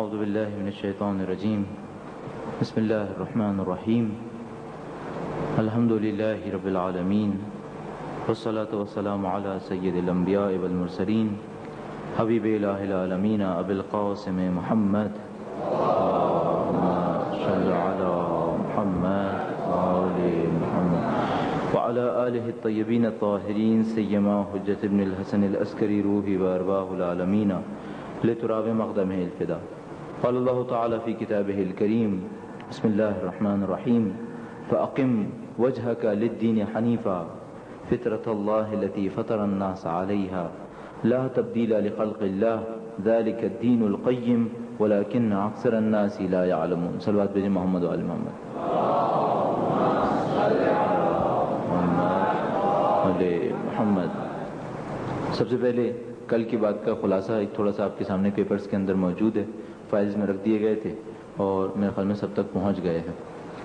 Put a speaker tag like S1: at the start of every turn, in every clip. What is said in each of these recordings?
S1: اعوذ باللہ من الشیطان الرجیم بسم اللہ الرحمن الرحیم الحمد للہ رب العالمین والصلاة والسلام علی سید الانبیاء والمرسلین حبیب الہ العالمین ابی القاسم محمد اللہم صل علی محمد وآل محمد وعلى آلہ الطیبین الطاہرین سیما حجت ابن الحسن العسکری روحی وارواح العالمین لتراب مقدمہ الفدا قال اللہ تعالی فی کتابہ الکریم بسم اللہ الرحمن الرحیم فأقم وجہک للدین حنیفا فطرة اللہ التي فطر الناس علیہا لا تبدیل لخلق اللہ ذلك الدین القیم ولكن اکثر الناس لا يعلمون. صلوات بجے محمد وآل محمد. محمد. سب سے پہلے کل کی بات کا خلاصہ ایک تھوڑا سا آپ کے سامنے پیپرز کے اندر موجود ہے، فائلز میں رکھ دیے گئے تھے اور میرے خیال میں سب تک پہنچ گئے ہیں.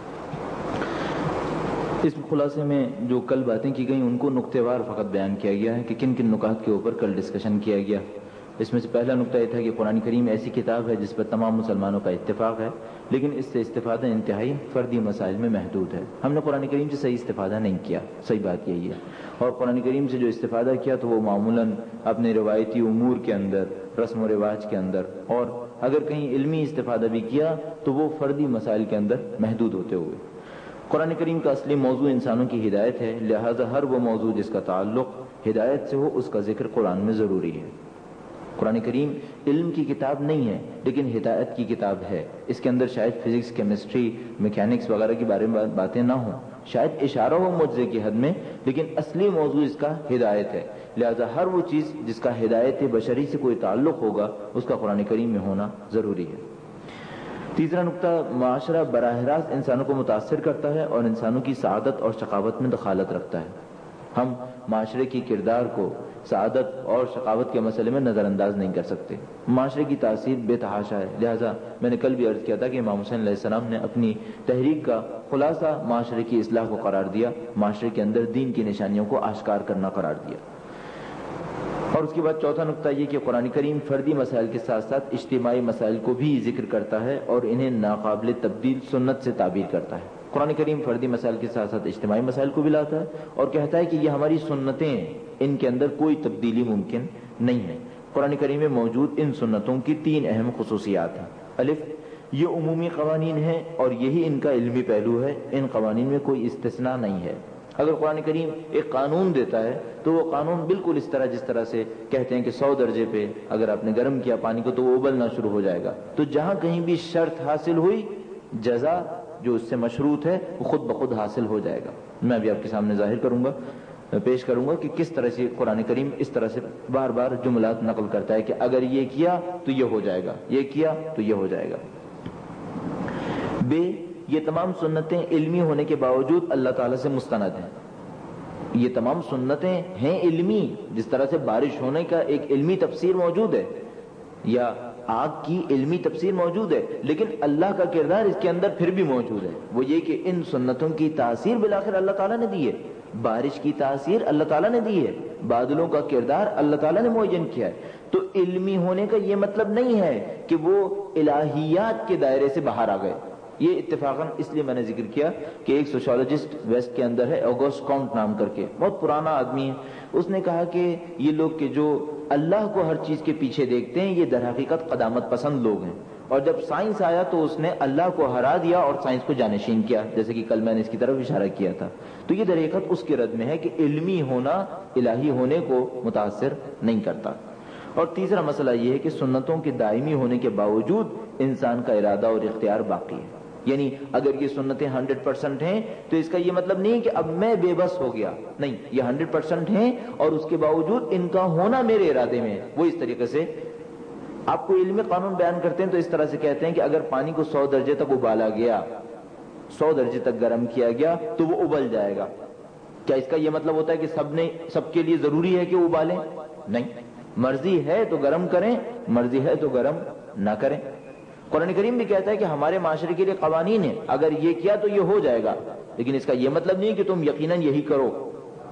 S1: اس خلاصے میں جو کل باتیں کی گئیں ان کو نقطے وار فقط بیان کیا گیا ہے کہ کن کن نکات کے اوپر کل ڈسکشن کیا گیا. اس میں سے پہلا نقطہ یہ تھا کہ قرآن کریم ایسی کتاب ہے جس پر تمام مسلمانوں کا اتفاق ہے، لیکن اس سے استفادہ انتہائی فردی مسائل میں محدود ہے. ہم نے قرآن کریم سے صحیح استفادہ نہیں کیا، صحیح بات یہی ہے. اور قرآن کریم سے جو استفادہ کیا تو وہ معمولاً اپنے روایتی امور کے اندر، رسم و رواج کے اندر، اور اگر کہیں علمی استفادہ بھی کیا تو وہ فردی مسائل کے اندر محدود ہوتے ہوئے. قرآن کریم کا اصلی موضوع انسانوں کی ہدایت ہے، لہذا ہر وہ موضوع جس کا تعلق ہدایت سے ہو اس کا ذکر قرآن میں ضروری ہے. قرآن کریم علم کی کتاب نہیں ہے لیکن ہدایت کی کتاب ہے. اس کے اندر شاید فزکس، کیمسٹری، میکینکس وغیرہ کے بارے میں باتیں نہ ہوں، شاید اشارہ ہو معجزے کی حد میں، لیکن اصلی موضوع اس کا ہدایت ہے. لہذا ہر وہ چیز جس کا ہدایت بشری سے کوئی تعلق ہوگا اس کا قرآن کریم میں ہونا ضروری ہے. تیسرا نقطہ، معاشرہ براہ راست انسانوں کو متاثر کرتا ہے اور انسانوں کی سعادت اور شقاوت میں دخالت رکھتا ہے. ہم معاشرے کی کردار کو سعادت اور شقاوت کے مسئلے میں نظر انداز نہیں کر سکتے. معاشرے کی تاثیر بے تحاشا ہے. لہذا میں نے کل بھی عرض کیا تھا کہ امام حسین علیہ السلام نے اپنی تحریک کا خلاصہ معاشرے کی اصلاح کو قرار دیا، معاشرے کے اندر دین کی نشانیوں کو آشکار کرنا قرار دیا. اور اس کے بعد چوتھا نقطہ یہ کہ قرآن کریم فردی مسائل کے ساتھ ساتھ اجتماعی مسائل کو بھی ذکر کرتا ہے اور انہیں ناقابل تبدیل سنت سے تعبیر کرتا ہے. قرآن کریم فردی مسائل کے ساتھ ساتھ اجتماعی مسائل کو بھی لاتا ہے اور کہتا ہے کہ یہ ہماری سنتیں ہیں، ان کے اندر کوئی تبدیلی ممکن نہیں ہے. قرآن کریم میں موجود ان سنتوں کی 3 اہم خصوصیات ہیں. الف، یہ عمومی قوانین ہیں اور یہی ان کا علمی پہلو ہے. ان قوانین میں کوئی استثناء نہیں ہے. اگر قرآن کریم ایک قانون دیتا ہے تو وہ قانون بالکل اس طرح جس طرح سے کہتے ہیں کہ 100 درجے پہ اگر آپ نے گرم کیا پانی کو تو وہ ابلنا شروع ہو جائے گا. تو جہاں کہیں بھی شرط حاصل ہوئی، جزا جو اس سے مشروط ہے وہ خود بخود حاصل ہو جائے گا. میں ابھی آپ کے سامنے ظاہر کروں گا، پیش کروں گا کہ کس طرح سے قرآن کریم اس طرح سے بار بار جملات نقل کرتا ہے کہ اگر یہ کیا تو یہ ہو جائے گا، یہ کیا تو یہ ہو جائے گا. یہ تمام سنتیں علمی ہونے کے باوجود اللہ تعالیٰ سے مستند ہیں. یہ تمام سنتیں ہیں علمی، جس طرح سے بارش ہونے کا ایک علمی تفسیر موجود ہے یا آگ کی علمی تفسیر موجود ہے، لیکن اللہ کا کردار اس کے اندر پھر بھی موجود ہے. وہ یہ کہ ان سنتوں کی تاثیر بالآخر اللہ تعالیٰ نے دی ہے. بارش کی تاثیر اللہ تعالیٰ نے دی ہے، بادلوں کا کردار اللہ تعالیٰ نے معین کیا ہے. تو علمی ہونے کا یہ مطلب نہیں ہے کہ وہ الہیات کے دائرے سے باہر آ گئے. یہ اتفاقاً اس لیے میں نے ذکر کیا کہ ایک سوشالوجسٹ ویسٹ کے اندر ہے، اوگسٹ کاؤنٹ نام کر کے، بہت پرانا آدمی ہے. اس نے کہا کہ یہ لوگ کہ جو اللہ کو ہر چیز کے پیچھے دیکھتے ہیں یہ در حقیقت قدامت پسند لوگ ہیں. اور جب سائنس آیا تو اس نے اللہ کو ہرا دیا اور سائنس کو جانشین کیا، جیسے کہ کل میں نے اس کی طرف اشارہ کیا تھا. تو یہ در حقیقت اس کے رد میں ہے کہ علمی ہونا الہی ہونے کو متاثر نہیں کرتا. اور تیسرا مسئلہ یہ ہے کہ سنتوں کے دائمی ہونے کے باوجود انسان کا ارادہ اور اختیار باقی ہے. یعنی اگر یہ سنتیں 100% ہیں تو اس کا یہ مطلب نہیں کہ اب میں بے بس ہو گیا، نہیں، یہ 100% ہیں اور اس کے باوجود ان کا ہونا میرے ارادے میں ہے. وہ اس طریقے سے آپ کو علمی قانون بیان کرتے ہیں تو اس طرح سے کہتے ہیں کہ اگر پانی کو 100 درجے تک ابالا گیا، 100 درجے تک گرم کیا گیا تو وہ ابل جائے گا. کیا اس کا یہ مطلب ہوتا ہے کہ سب کے لیے ضروری ہے کہ ابالیں؟ نہیں، مرضی ہے تو گرم کریں، مرضی ہے تو گرم نہ کریں. قرآن کریم بھی کہتا ہے کہ ہمارے معاشرے کے لیے قوانین ہیں، اگر یہ کیا تو یہ ہو جائے گا، لیکن اس کا یہ مطلب نہیں کہ تم یقیناً یہی کرو.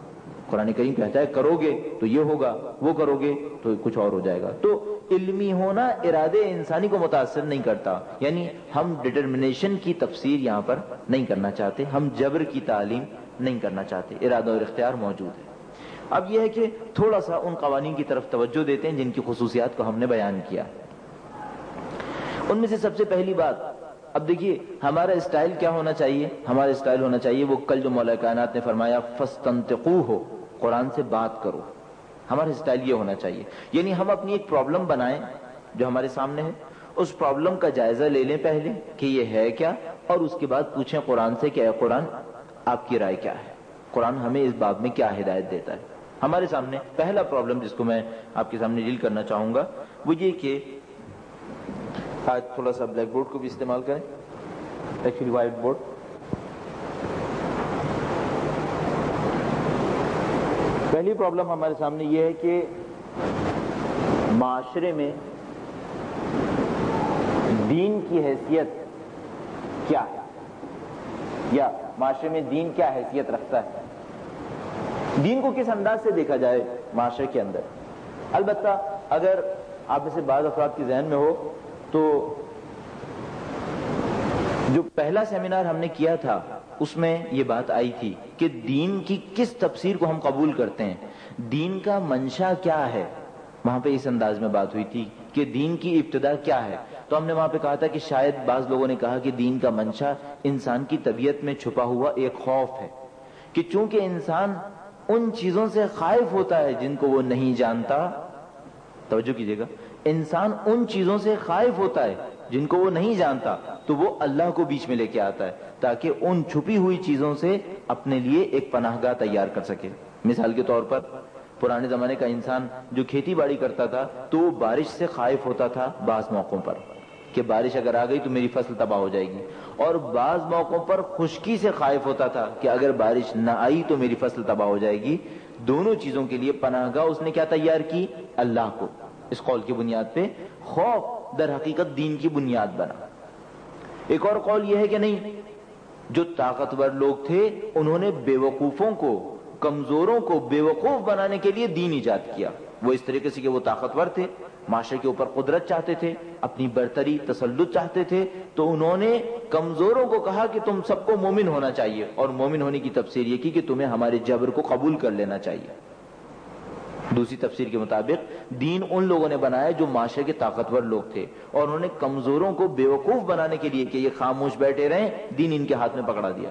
S1: قرآن کریم کہتا ہے کرو گے تو یہ ہوگا، وہ کرو گے تو کچھ اور ہو جائے گا. تو علمی ہونا ارادے انسانی کو متاثر نہیں کرتا. یعنی ہم ڈٹرمنیشن کی تفسیر یہاں پر نہیں کرنا چاہتے، ہم جبر کی تعلیم نہیں کرنا چاہتے، ارادہ اور اختیار موجود ہے. اب یہ ہے کہ تھوڑا سا ان قوانین کی طرف توجہ دیتے ہیں جن کی خصوصیات کو ہم نے بیان کیا. ان میں سے سب سے پہلی بات، اب دیکھیے ہمارا اسٹائل کیا ہونا چاہیے. ہمارا اسٹائل ہونا چاہیے وہ کل جو مولا کائنات نے فرمایا فاستنطقوہ، قرآن سے بات کرو. ہمارا اسٹائل یہ ہونا چاہیے. یعنی ہم اپنی ایک پرابلم بنائیں جو ہمارے سامنے ہے، اس پرابلم کا جائزہ لے لیں پہلے کہ یہ ہے کیا، اور اس کے بعد پوچھیں قرآن سے کہ اے قرآن آپ کی رائے کیا ہے، قرآن ہمیں اس باب میں کیا ہدایت دیتا ہے. ہمارے سامنے پہلا پرابلم جس کو میں آپ کے سامنے ڈیل کرنا چاہوں گا وہ یہ کہ آج تھوڑا سا بلیک بورڈ کو بھی استعمال کریں، ایکچولی وائٹ بورڈ. پہلی پرابلم ہمارے سامنے یہ ہے کہ معاشرے میں دین کی حیثیت کیا ہے، یا معاشرے میں دین کیا حیثیت رکھتا ہے، دین کو کس انداز سے دیکھا جائے معاشرے کے اندر. البتہ اگر آپ میں سے بعض افراد کے ذہن میں ہو تو جو پہلا سیمینار ہم نے کیا تھا اس میں یہ بات آئی تھی کہ دین کی کس تفسیر کو ہم قبول کرتے ہیں، دین کا منشا کیا ہے. وہاں پہ اس انداز میں بات ہوئی تھی کہ دین کی ابتدا کیا ہے. تو ہم نے وہاں پہ کہا تھا کہ شاید بعض لوگوں نے کہا کہ دین کا منشا انسان کی طبیعت میں چھپا ہوا ایک خوف ہے، کہ چونکہ انسان ان چیزوں سے خائف ہوتا ہے جن کو وہ نہیں جانتا. توجہ کیجئے گا، انسان ان چیزوں سے خائف ہوتا ہے جن کو وہ نہیں جانتا، تو وہ اللہ کو بیچ میں لے کے آتا ہے تاکہ ان چھپی ہوئی چیزوں سے اپنے لیے ایک پناہ گاہ تیار کر سکے. مثال کے طور پر پرانے زمانے کا انسان جو کھیتی باڑی کرتا تھا تو وہ بارش سے خائف ہوتا تھا بعض موقعوں پر کہ بارش اگر آ گئی تو میری فصل تباہ ہو جائے گی، اور بعض موقعوں پر خشکی سے خائف ہوتا تھا کہ اگر بارش نہ آئی تو میری فصل تباہ ہو جائے گی. دونوں چیزوں کے لیے پناہ گاہ اس نے کیا تیار کی؟ اللہ کو. اس قول کی بنیاد پہ خوف در حقیقت دین کی بنیاد بنا. ایک اور قول یہ ہے کہ نہیں، جو طاقتور لوگ تھے انہوں نے بیوقوفوں کو، کمزوروں کو بیوقوف بنانے کے لیے دین ایجاد کیا. وہ اس طریقے سے کہ وہ طاقتور تھے، معاشرے کے اوپر قدرت چاہتے تھے، اپنی برتری تسلط چاہتے تھے، تو انہوں نے کمزوروں کو کہا کہ تم سب کو مومن ہونا چاہیے، اور مومن ہونے کی تفسیر یہ کی کہ تمہیں ہمارے جبر کو قبول کر لینا چاہیے. دوسری تفسیر کے مطابق دین ان لوگوں نے بنایا جو معاشرے کے طاقتور لوگ تھے، اور انہوں نے کمزوروں کو بیوقوف بنانے کے لیے کہ یہ خاموش بیٹھے رہیں، دین ان کے ہاتھ میں پکڑا دیا.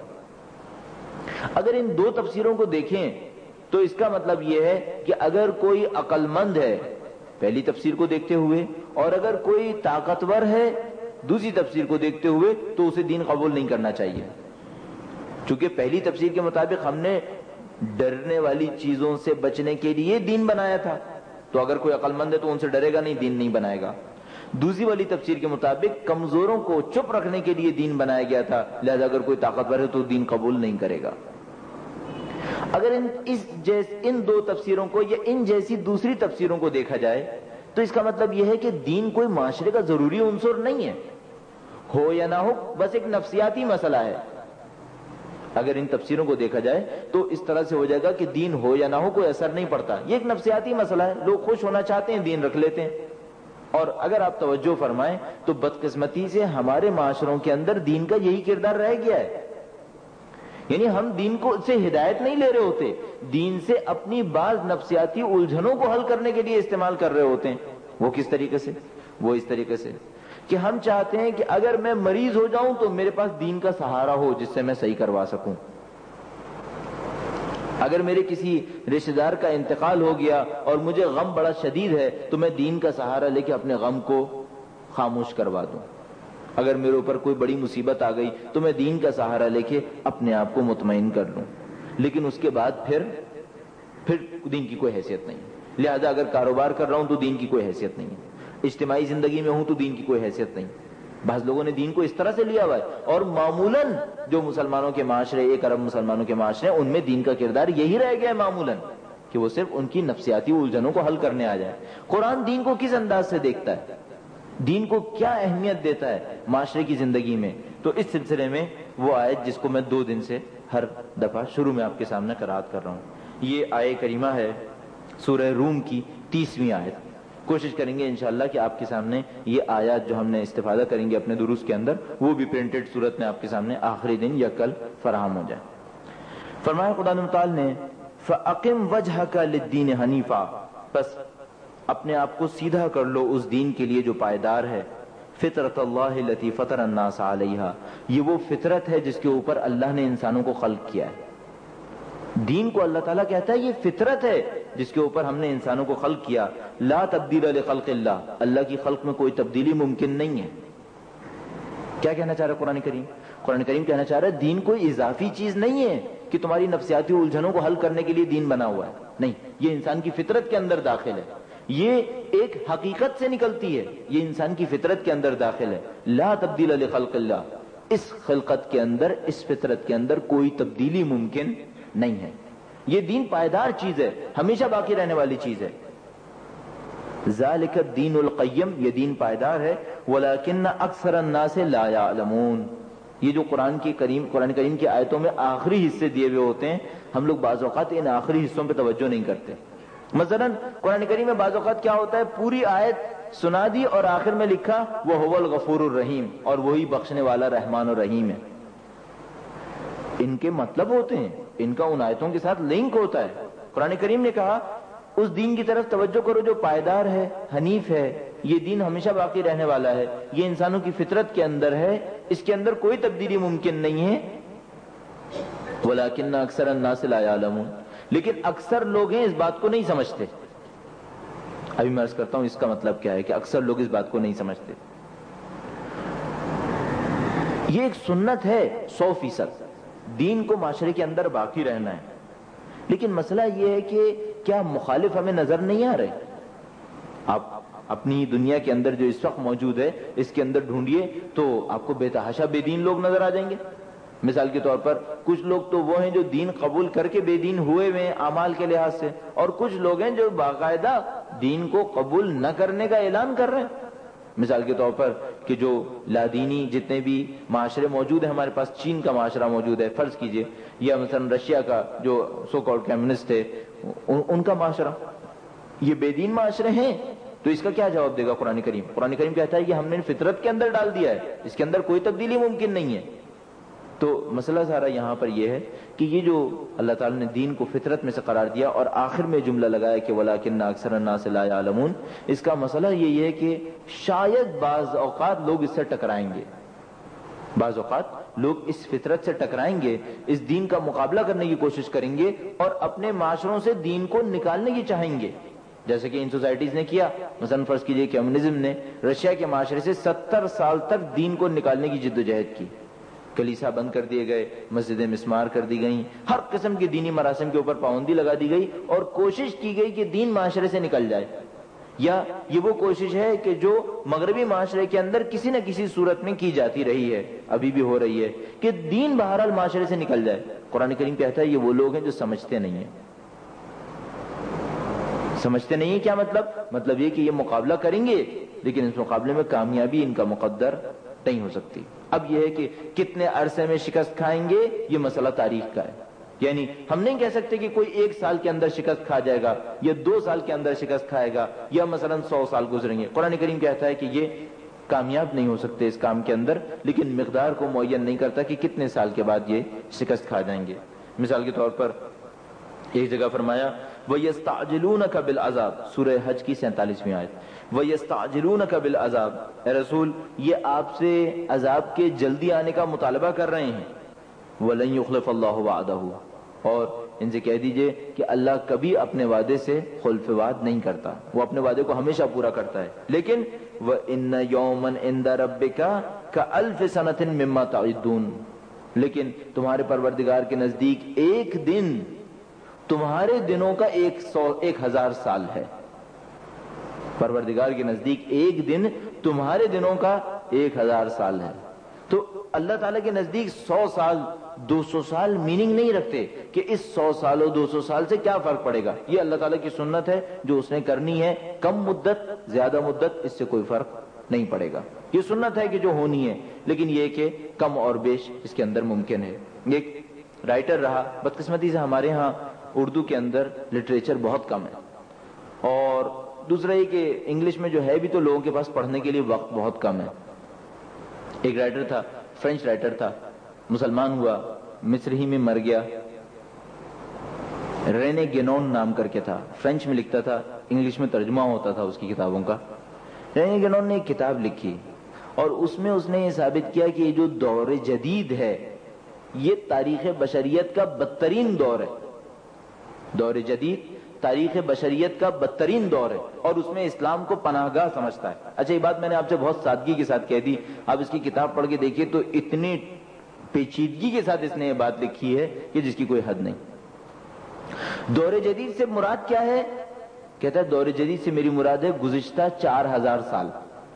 S1: اگر ان دو تفسیروں کو دیکھیں تو اس کا مطلب یہ ہے کہ اگر کوئی عقل مند ہے پہلی تفسیر کو دیکھتے ہوئے، اور اگر کوئی طاقتور ہے دوسری تفسیر کو دیکھتے ہوئے، تو اسے دین قبول نہیں کرنا چاہیے. چونکہ پہلی تفسیر کے مطابق ہم نے ڈرنے والی چیزوں سے بچنے کے لیے دین بنایا تھا، تو اگر کوئی عقل مند ہے تو ان سے ڈرے گا نہیں، دین نہیں بنائے گا. دوسری والی تفسیر کے مطابق کمزوروں کو چپ رکھنے کے لیے دین بنایا گیا تھا، لہذا اگر کوئی طاقتور ہے تو دین قبول نہیں کرے گا. اگر ان دو تفسیروں کو یا ان جیسی دوسری تفسیروں کو دیکھا جائے تو اس کا مطلب یہ ہے کہ دین کوئی معاشرے کا ضروری عنصر نہیں ہے، ہو یا نہ ہو بس ایک نفسیاتی مسئلہ ہے. اگر ان تفسیروں کو دیکھا جائے تو اس طرح سے ہو جائے گا کہ دین ہو یا نہ ہو کوئی اثر نہیں پڑتا، یہ ایک نفسیاتی مسئلہ ہے، لوگ خوش ہونا چاہتے ہیں دین رکھ لیتے ہیں. اور اگر آپ توجہ فرمائیں تو بدقسمتی سے ہمارے معاشروں کے اندر دین کا یہی کردار رہ گیا ہے. یعنی ہم دین کو سے ہدایت نہیں لے رہے ہوتے، دین سے اپنی بعض نفسیاتی الجھنوں کو حل کرنے کے لیے استعمال کر رہے ہوتے ہیں. وہ کس طریقے سے؟ وہ اس طریقے سے کہ ہم چاہتے ہیں کہ اگر میں مریض ہو جاؤں تو میرے پاس دین کا سہارا ہو جس سے میں صحیح کروا سکوں. اگر میرے کسی رشتہ دار کا انتقال ہو گیا اور مجھے غم بڑا شدید ہے تو میں دین کا سہارا لے کے اپنے غم کو خاموش کروا دوں. اگر میرے اوپر کوئی بڑی مصیبت آ گئی تو میں دین کا سہارا لے کے اپنے آپ کو مطمئن کر لوں. لیکن اس کے بعد پھر دین کی کوئی حیثیت نہیں. لہذا اگر کاروبار کر رہا ہوں تو دین کی کوئی حیثیت نہیں ہے، اجتماعی زندگی میں ہوں تو دین کی کوئی حیثیت نہیں. بعض لوگوں نے دین کو اس طرح سے لیا ہوا ہے، اور معمولاً جو مسلمانوں کے معاشرے، 1 ارب مسلمانوں کے معاشرے، ان میں دین کا کردار یہی رہ گیا ہے معمولاً کہ وہ صرف ان کی نفسیاتی الجھنوں کو حل کرنے آ جائے. قرآن دین کو کس انداز سے دیکھتا ہے، دین کو کیا اہمیت دیتا ہے معاشرے کی زندگی میں، تو اس سلسلے میں وہ آیت جس کو میں 2 دن سے ہر دفعہ شروع میں آپ کے سامنے قرات کر رہا ہوں. یہ آیہ کریمہ ہے سورہ روم کی 30ویں آیت. کوشش کریں گے انشاءاللہ کہ آپ کے سامنے یہ آیات جو ہم نے استفادہ کریں گے اپنے دروس کے اندر وہ بھی پرنٹڈ صورت میں آپ کے سامنے آخری دن یا کل فراہم ہو جائے. فرمایا خدا تعالی نے فَأَقِمْ وَجْهَكَ لِلدِّينِ حَنِيفًا، بس اپنے آپ کو سیدھا کر لو اس دین کے لیے جو پائیدار ہے. فطرت اللہ التی فطر الناس علیہا، یہ وہ فطرت ہے جس کے اوپر اللہ نے انسانوں کو خلق کیا ہے. دین کو اللہ تعالیٰ کہتا ہے یہ فطرت ہے جس کے اوپر ہم نے انسانوں کو خلق کیا. لا تبدیل لخلق اللہ، اللہ کی خلق میں کوئی تبدیلی ممکن نہیں ہے. کیا کہنا چاہ رہا ہے قرآن کریم؟ قرآن کریم کہنا چاہ رہا ہے دین کوئی اضافی چیز نہیں ہے کہ تمہاری نفسیاتی الجھنوں کو حل کرنے کے لیے دین بنا ہوا ہے. نہیں، یہ انسان کی فطرت کے اندر داخل ہے، یہ ایک حقیقت سے نکلتی ہے، یہ انسان کی فطرت کے اندر داخل ہے. لا تبدیل لخلق اللہ، اس خلقت کے اندر، اس فطرت کے اندر کوئی تبدیلی ممکن نہیں ہے. یہ دین پائیدار چیز ہے، ہمیشہ باقی رہنے والی چیز ہے. ذالک الدین القیم، یہ دین پائیدار ہے. ولکن اکثر الناس لا یعلمون، یہ جو قرآن کریم کی آیتوں میں آخری حصے دیے ہوئے ہوتے ہیں، ہم لوگ بعض اوقات ان آخری حصوں پہ توجہ نہیں کرتے. مثلا قرآن کریم میں بعض اوقات کیا ہوتا ہے، پوری آیت سنا دی اور آخر میں لکھا وَهُوَ الْغَفُورُ الرَّحِيمُ، اور وہی بخشنے والا رحمان و رحیم ہے. ان کے مطلب ہوتے ہیں، ان کا ان آیتوں کے ساتھ لنک ہوتا ہے. قرآن کریم نے کہا اس دین کی طرف توجہ کرو جو پائیدار ہے، حنیف ہے، یہ دین ہمیشہ باقی رہنے والا ہے، یہ انسانوں کی فطرت کے اندر ہے، اس کے اندر کوئی تبدیلی ممکن نہیں ہے. وَلَكِنَّ أَكْثَرَ النَّاسِ لَا يَعْلَمُونَ، لیکن اکثر لوگ ہیں اس بات کو نہیں سمجھتے. ابھی میں عرض کرتا ہوں اس کا مطلب کیا ہے کہ اکثر لوگ اس بات کو نہیں سمجھتے. یہ ایک سنت ہے 100%، دین کو معاشرے کے اندر باقی رہنا ہے. لیکن مسئلہ یہ ہے کہ کیا مخالف ہمیں نظر نہیں آ رہے؟ آپ اپنی دنیا کے اندر جو اس وقت موجود ہے اس کے اندر ڈھونڈیے تو آپ کو بے تحاشا بے دین لوگ نظر آ جائیں گے. مثال کے طور پر کچھ لوگ تو وہ ہیں جو دین قبول کر کے بے دین ہوئے ہوئے ہیں اعمال کے لحاظ سے، اور کچھ لوگ ہیں جو باقاعدہ دین کو قبول نہ کرنے کا اعلان کر رہے ہیں. مثال کے طور پر کہ جو لادینی جتنے بھی معاشرے موجود ہیں ہمارے پاس، چین کا معاشرہ موجود ہے فرض کیجئے، یا مثلا رشیا کا جو سو کالڈ کمیونسٹ ہے ان کا معاشرہ، یہ بے دین معاشرے ہیں. تو اس کا کیا جواب دے گا قرآن کریم؟ قرآن کریم کہتا ہے کہ ہم نے فطرت کے اندر ڈال دیا ہے، اس کے اندر کوئی تبدیلی ممکن نہیں ہے. تو مسئلہ سارا یہاں پر یہ ہے کہ یہ جو اللہ تعالیٰ نے دین کو فطرت میں سے قرار دیا اور آخر میں جملہ لگایا کہ وَلَكِنَّ أَكْثَرَ النَّاسِ لَا يَعْلَمُونَ، اس کا مسئلہ یہ ہے کہ شاید بعض اوقات لوگ اس سے ٹکرائیں گے، بعض اوقات لوگ اس فطرت سے ٹکرائیں گے، اس دین کا مقابلہ کرنے کی کوشش کریں گے اور اپنے معاشروں سے دین کو نکالنے کی چاہیں گے، جیسے کہ ان سوسائٹیز نے کیا. مثلا فرض کیجئے کمیونزم نے رشیا کے معاشرے سے 70 سال تک دین کو نکالنے کی جدوجہد کی. کلیسا بند کر دیے گئے، مسجدیں مسمار کر دی گئیں، ہر قسم کی دینی مراسم کے اوپر پابندی لگا دی گئی اور کوشش کی گئی کہ دین معاشرے سے نکل جائے. یا یہ وہ کوشش ہے کہ جو مغربی معاشرے کے اندر کسی نہ کسی صورت میں کی جاتی رہی ہے، ابھی بھی ہو رہی ہے، کہ دین بہرحال معاشرے سے نکل جائے. قرآن کریم کہتا ہے یہ وہ لوگ ہیں جو سمجھتے نہیں ہیں. سمجھتے نہیں ہیں کیا مطلب یہ کہ یہ مقابلہ کریں گے لیکن اس مقابلے میں کامیابی ان کا مقدر نہیں ہو سکتی. اب یہ ہے کہ کتنے عرصے میں شکست کھائیں گے یہ مسئلہ تاریخ کا ہے. یعنی ہم نہیں کہہ سکتے کہ کوئی 1 سال کے اندر شکست کھا جائے گا یا 2 سال کے اندر شکست کھائے گا یا مثلا 100 سال گزریں گے. قرآن کریم کہتا ہے کہ یہ کامیاب نہیں ہو سکتے اس کام کے اندر، لیکن مقدار کو معین نہیں کرتا کہ کتنے سال کے بعد یہ شکست کھا جائیں گے. مثال کے طور پر ایک جگہ فرمایا وَيَسْتَعْجِلُونَكَ بِالْعَذَابِ، سورہ حج کی 47ویں آیت. وَيَسْتَعْجِلُونَكَ بِالْعَذَابِ، اے رسول یہ آپ سے عذاب کے جلدی آنے کا مطالبہ کر رہے ہیں. وَلَن يُخْلِفَ اللَّهُ وَعْدَهُ، اور ان سے کہہ دیجئے کہ اللہ کبھی اپنے وعدے سے خلف وعد نہیں کرتا، وہ اپنے وعدے کو ہمیشہ پورا کرتا ہے. لیکن وَإِنَّ يَوْمًا عِندَ رَبِّكَ كَأَلْفِ سَنَةٍ مِّمَّا تَعُدُّونَ، لیکن تمہارے پروردگار کے نزدیک ایک دن تمہارے دنوں کا 1000 سال ہے. پروردگار کے نزدیک ایک دن تمہارے دنوں کا 1000 سال ہے. تو اللہ تعالیٰ کے نزدیک 100 سال 200 سال میننگ نہیں رکھتے کہ اس 100 سال اور 200 سال سے کیا فرق پڑے گا. یہ اللہ تعالیٰ کی سنت ہے جو اس نے کرنی ہے، کم مدت زیادہ مدت اس سے کوئی فرق نہیں پڑے گا. یہ سنت ہے کہ جو ہونی ہے، لیکن یہ کہ کم اور بیش اس کے اندر ممکن ہے. ایک رائٹر رہا، بدقسمتی سے ہمارے ہاں اردو کے اندر لٹریچر بہت کم ہے، اور دوسرا یہ کہ انگلش میں جو ہے بھی تو لوگوں کے پاس پڑھنے کے لیے وقت بہت کم ہے۔ ایک رائٹر تھا، فرینچ رائٹر تھا، مسلمان ہوا، مصر ہی میں مر گیا، رینے گینون نام کر کے تھا، فرینچ میں لکھتا تھا، انگلش میں ترجمہ ہوتا تھا اس کی کتابوں کا۔ رینے گینون نے ایک کتاب لکھی اور اس میں اس نے یہ ثابت کیا کہ یہ جو دور جدید ہے یہ تاریخ بشریت کا بدترین دور ہے۔ دور جدید تاریخ بشریت کا بدترین دور ہے، اور اس میں اسلام کو پناہ گاہ سمجھتا ہے۔ اچھا یہ بات میں نے آپ سے بہت سادگی کے ساتھ کہہ دی، آپ اس کی کتاب پڑھ کے دیکھیے تو اتنی پیچیدگی کے ساتھ اس نے یہ بات لکھی ہے کہ جس کی کوئی حد نہیں۔ دور جدید سے مراد کیا ہے؟ کہتا ہے دور جدید سے میری مراد ہے گزشتہ 4000 سال،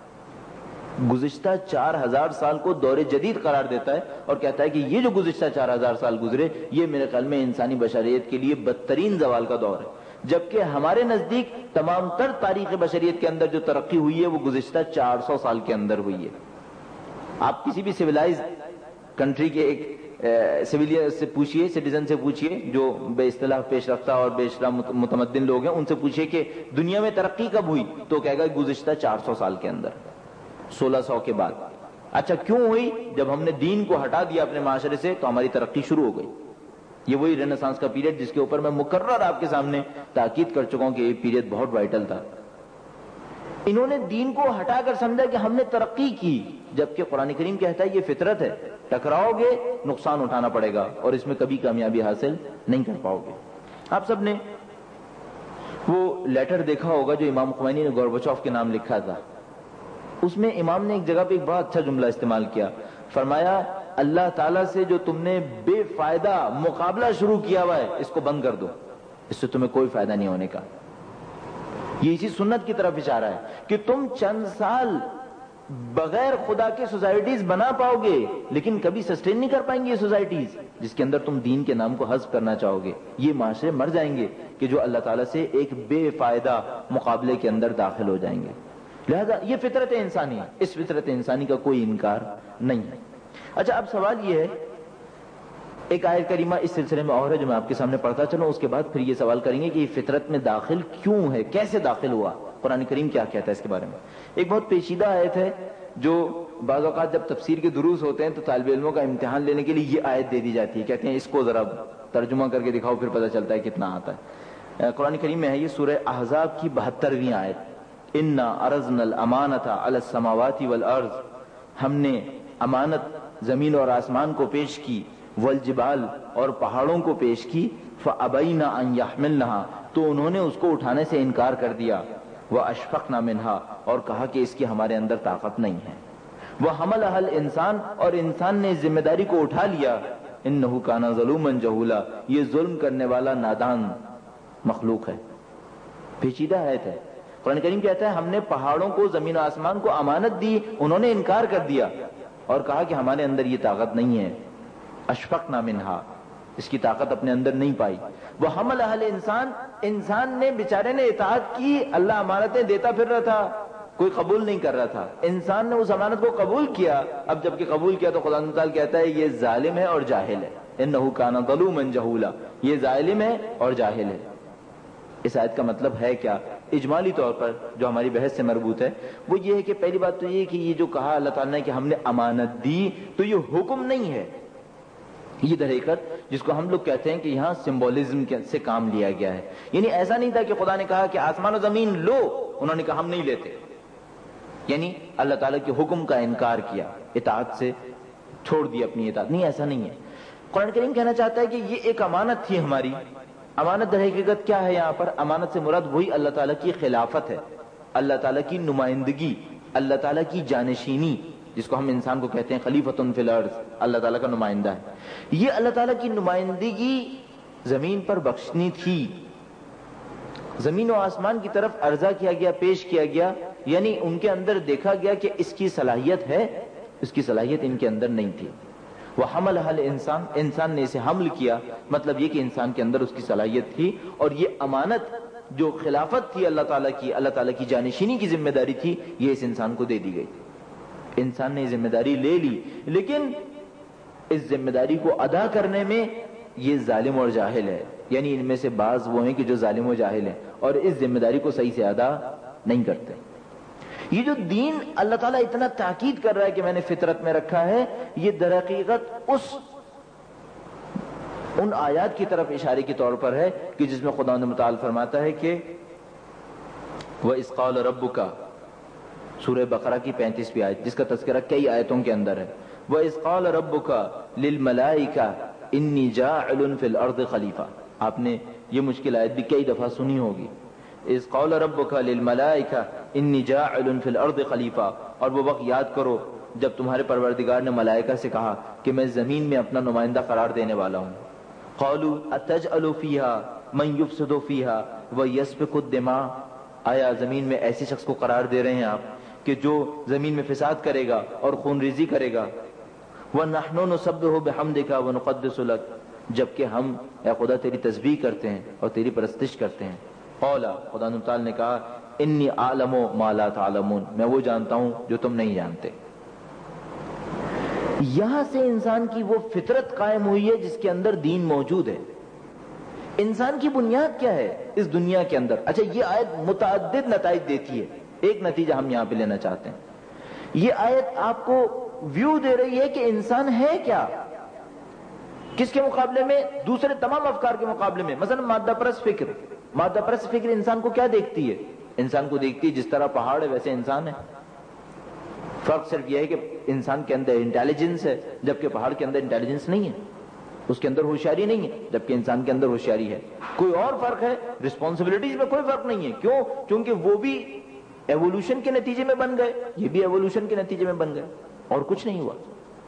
S1: گزشتہ 4000 سال کو دور جدید قرار دیتا ہے، اور کہتا ہے کہ یہ جو گزشتہ 4000 سال گزرے یہ میرے خیال میں انسانی بشریت کے لیے بدترین زوال کا دور ہے، جبکہ ہمارے نزدیک تمام تر تاریخ بشریت کے اندر جو ترقی ہوئی ہے وہ گزشتہ 400 سال کے اندر ہوئی ہے۔ آپ کسی بھی سویلائز کنٹری کے ایک سویلین سے پوچھئے، سٹیزن سے پوچھئے جو بے اصطلاح پیش رفتہ اور بے اصطلاح متمدن لوگ ہیں، ان سے پوچھئے کہ دنیا میں ترقی کب ہوئی تو کہے گا گزشتہ 400 سال کے اندر، 1600 کے بعد۔ اچھا کیوں ہوئی؟ جب ہم نے دین کو ہٹا دیا اپنے معاشرے سے تو ہماری ترقی شروع ہو گئی۔ یہ وہی رینیسانس کا پیریڈ جس کے اوپر میں مکرر آپ کے سامنے تاکید کر چکا ہوں کہ یہ پیریڈ بہت وائٹل تھا۔ انہوں نے دین کو ہٹا کر سمجھا کہ ہم نے ترقی کی، جبکہ قرآن کریم کہتا ہے یہ فطرت ہے، ٹکراؤ گے نقصان اٹھانا پڑے گا اور اس میں کبھی کامیابی حاصل نہیں کر پاؤ گے۔ آپ سب نے وہ لیٹر دیکھا ہوگا جو امام خمینی نے گورباچوف کے نام لکھا تھا، اس میں امام نے ایک جگہ پہ ایک بہت اچھا جملہ استعمال کیا، فرمایا اللہ تعالیٰ سے جو تم نے بے فائدہ مقابلہ شروع کیا ہوا ہے اس کو بند کر دو، اس سے تمہیں کوئی فائدہ نہیں ہونے کا۔ یہ اسی سنت کی طرف اشارہ ہے کہ تم چند سال بغیر خدا کے سوسائٹیز بنا پاؤ گے لیکن کبھی سسٹین نہیں کر پائیں گے یہ سوسائٹیز جس کے اندر تم دین کے نام کو حذف کرنا چاہو گے۔ یہ معاشرے مر جائیں گے کہ جو اللہ تعالیٰ سے ایک بے فائدہ مقابلے کے اندر داخل ہو جائیں گے۔ لہذا یہ فطرت انسانی ہے، اس فطرت انسانی کا کوئی انکار نہیں ہے۔ اچھا اب سوال یہ ہے، ایک آیت کریمہ اس سلسلے میں اور ہے جو میں آپ کے سامنے پڑھتا چلوں، اس کے بعد پھر یہ سوال کریں گے کہ یہ فطرت میں داخل کیوں ہے، کیسے داخل ہوا، قرآن کریم کیا کہتا ہے اس کے بارے میں۔ ایک بہت پیچیدہ آیت ہے جو بعض اوقات جب تفسیر کے دروس ہوتے ہیں تو طالب علموں کا امتحان لینے کے لیے یہ آیت دے دی جاتی ہے، کہتے ہیں اس کو ذرا ترجمہ کر کے دکھاؤ پھر پتہ چلتا ہے کتنا آتا ہے۔ قرآن کریم میں ہے یہ سورہ احزاب کی 72ویں آیت، انا عرضنا الامانۃ علی السماوات والارض، ہم نے امانت زمین اور آسمان کو پیش کی، والجبال اور پہاڑوں کو پیش کی، فابین ان یحملنها تو انہوں نے اس کو اٹھانے سے انکار کر دیا، واشفقنا منها اور کہا کہ اس کی ہمارے اندر طاقت نہیں ہے، وحملها الانسان اور انسان نے ذمہ داری کو اٹھا لیا، انه کان ظلوما جہولا یہ ظلم کرنے والا نادان مخلوق ہے۔ پیچیدہ آیت ہے۔ قرآن کریم کہتا ہے ہم نے پہاڑوں کو زمین و آسمان کو امانت دی، انہوں نے انکار کر دیا اور کہا کہ ہمارے اندر یہ طاقت نہیں ہے، اشفقنا منہا اس کی طاقت اپنے اندر نہیں پائی، وحملها الانسان انسان نے بیچارے نے اطاعت کی، اللہ امانتیں دیتا پھر رہا تھا کوئی قبول نہیں کر رہا تھا، انسان نے اس امانت کو قبول کیا، اب جب کہ قبول کیا تو خدا تعالیٰ کہتا ہے یہ ظالم ہے اور جاہل ہے، انہ کان ظلوما جہولا یہ ظالم ہے اور جاہل ہے۔ اس آیت کا مطلب ہے کیا؟ اجمالی طور پر جو ہماری بحث سے مربوط ہے وہ یہ ہے کہ پہلی بات تو یہ کہ یہ جو کہا اللہ تعالیٰ نے کہ ہم نے امانت دی تو یہ حکم نہیں ہے، یہ در حقیقت جس کو ہم لوگ کہتے ہیں کہ یہاں سمبولزم سے کام لیا گیا ہے، یعنی ایسا نہیں تھا کہ خدا نے کہا کہ آسمان و زمین لو، انہوں نے کہا ہم نہیں لیتے، یعنی اللہ تعالیٰ کے حکم کا انکار کیا، اطاعت سے چھوڑ دی اپنی اطاعت، نہیں ایسا نہیں ہے۔ قرآن کریم کہنا چاہتا ہے کہ یہ ایک امانت تھی ہماری، امانت در حقیقت کیا ہے یہاں پر؟ امانت سے مراد وہی اللہ تعالیٰ کی خلافت ہے، اللہ تعالیٰ کی نمائندگی، اللہ تعالیٰ کی جانشینی، جس کو ہم انسان کو کہتے ہیں خلیفۃ فی الارض، اللہ تعالیٰ کا نمائندہ ہے۔ یہ اللہ تعالیٰ کی نمائندگی زمین پر بخشنی تھی، زمین و آسمان کی طرف عرضہ کیا گیا، پیش کیا گیا، یعنی ان کے اندر دیکھا گیا کہ اس کی صلاحیت ہے، اس کی صلاحیت ان کے اندر نہیں تھی، وحملها الانسان انسان نے اسے حمل کیا، مطلب یہ کہ انسان کے اندر اس کی صلاحیت تھی، اور یہ امانت جو خلافت تھی اللہ تعالیٰ کی، اللہ تعالیٰ کی جانشینی کی ذمہ داری تھی، یہ اس انسان کو دے دی گئی، انسان نے ذمہ داری لے لی، لیکن اس ذمہ داری کو ادا کرنے میں یہ ظالم اور جاہل ہے، یعنی ان میں سے بعض وہ ہیں کہ جو ظالم و جاہل ہیں اور اس ذمہ داری کو صحیح سے ادا نہیں کرتے۔ یہ جو دین اللہ تعالیٰ اتنا تاکید کر رہا ہے کہ میں نے فطرت میں رکھا ہے، یہ در حقیقت ان آیات کی طرف اشارے کے طور پر ہے کہ جس میں خدا متعال فرماتا ہے کہ وَإِذْ قَالَ رَبُّكَ، سورہ بقرہ کی 35ویں آیت، جس کا تذکرہ کئی آیتوں کے اندر ہے۔ وَإِذْ قَالَ رَبُّكَ لِلْمَلَائِكَةِ إِنِّي جَاعِلٌ فِي الْأَرْضِ خَلِيفَةً، آپ نے یہ مشکل آیت بھی کئی دفعہ سنی ہوگی۔ اِذْ قَالَ رَبُّكَ لِلْمَلَائِكَةِ إِنِّي جَاعِلٌ فِي الْأَرْضِ خَلِيفَةً، اور وہ وقت یاد کرو جب تمہارے پروردگار نے ملائکہ سے کہا کہ میں زمین میں اپنا نمائندہ قرار دینے والا ہوں۔ قَالُوا أَتَجْعَلُ فِيهَا مَن يُفْسِدُ فِيهَا وَيَسْفِكُ الدِّمَاءَ، آیا زمین میں ایسے شخص کو قرار دے رہے ہیں آپ کہ جو زمین میں فساد کرے گا اور خون ریزی کرے گا؟ وَنَحْنُ نُسَبِّحُ بِحَمْدِكَ وَنُقَدِّسُ لَكَ، جبکہ ہم اے خدا تیری تسبیح کرتے ہیں اور تیری پرستش کرتے ہیں۔ قَالَ، خدا تعالی نے کہا، إِنِّي أَعْلَمُ مَا لَا تَعْلَمُونَ، میں وہ جانتا ہوں جو تم نہیں جانتے۔ یہاں سے انسان کی وہ فطرت قائم ہوئی ہے جس کے اندر دین موجود ہے۔ انسان کی بنیاد کیا ہے اس دنیا کے اندر؟ اچھا، یہ آیت متعدد نتائج دیتی ہے، ایک نتیجہ ہم یہاں پہ لینا چاہتے ہیں۔ یہ آیت آپ کو ویو دے رہی ہے کہ انسان ہے کیا، کس کے مقابلے میں؟ دوسرے تمام افکار کے مقابلے میں۔ مثلا مادہ پرست فکر انسان کو کیا دیکھتی ہے؟ انسان کو دیکھتی ہے جس طرح پہاڑ ہے ویسے انسان ہے، فرق صرف یہ ہے کہ انسان کے اندر انٹیلیجنس ہے جبکہ پہاڑ کے اندر انٹیلیجنس نہیں ہے، اس کے اندر ہوشیاری نہیں ہے جبکہ انسان کے اندر ہوشیاری ہے۔ کوئی اور فرق ہے؟ رسپانسبلٹیز میں کوئی فرق نہیں ہے۔ کیوں؟ کیونکہ وہ بھی ایوولوشن کے نتیجے میں بن گئے، یہ بھی ایوولوشن کے نتیجے میں بن گئے، اور کچھ نہیں ہوا۔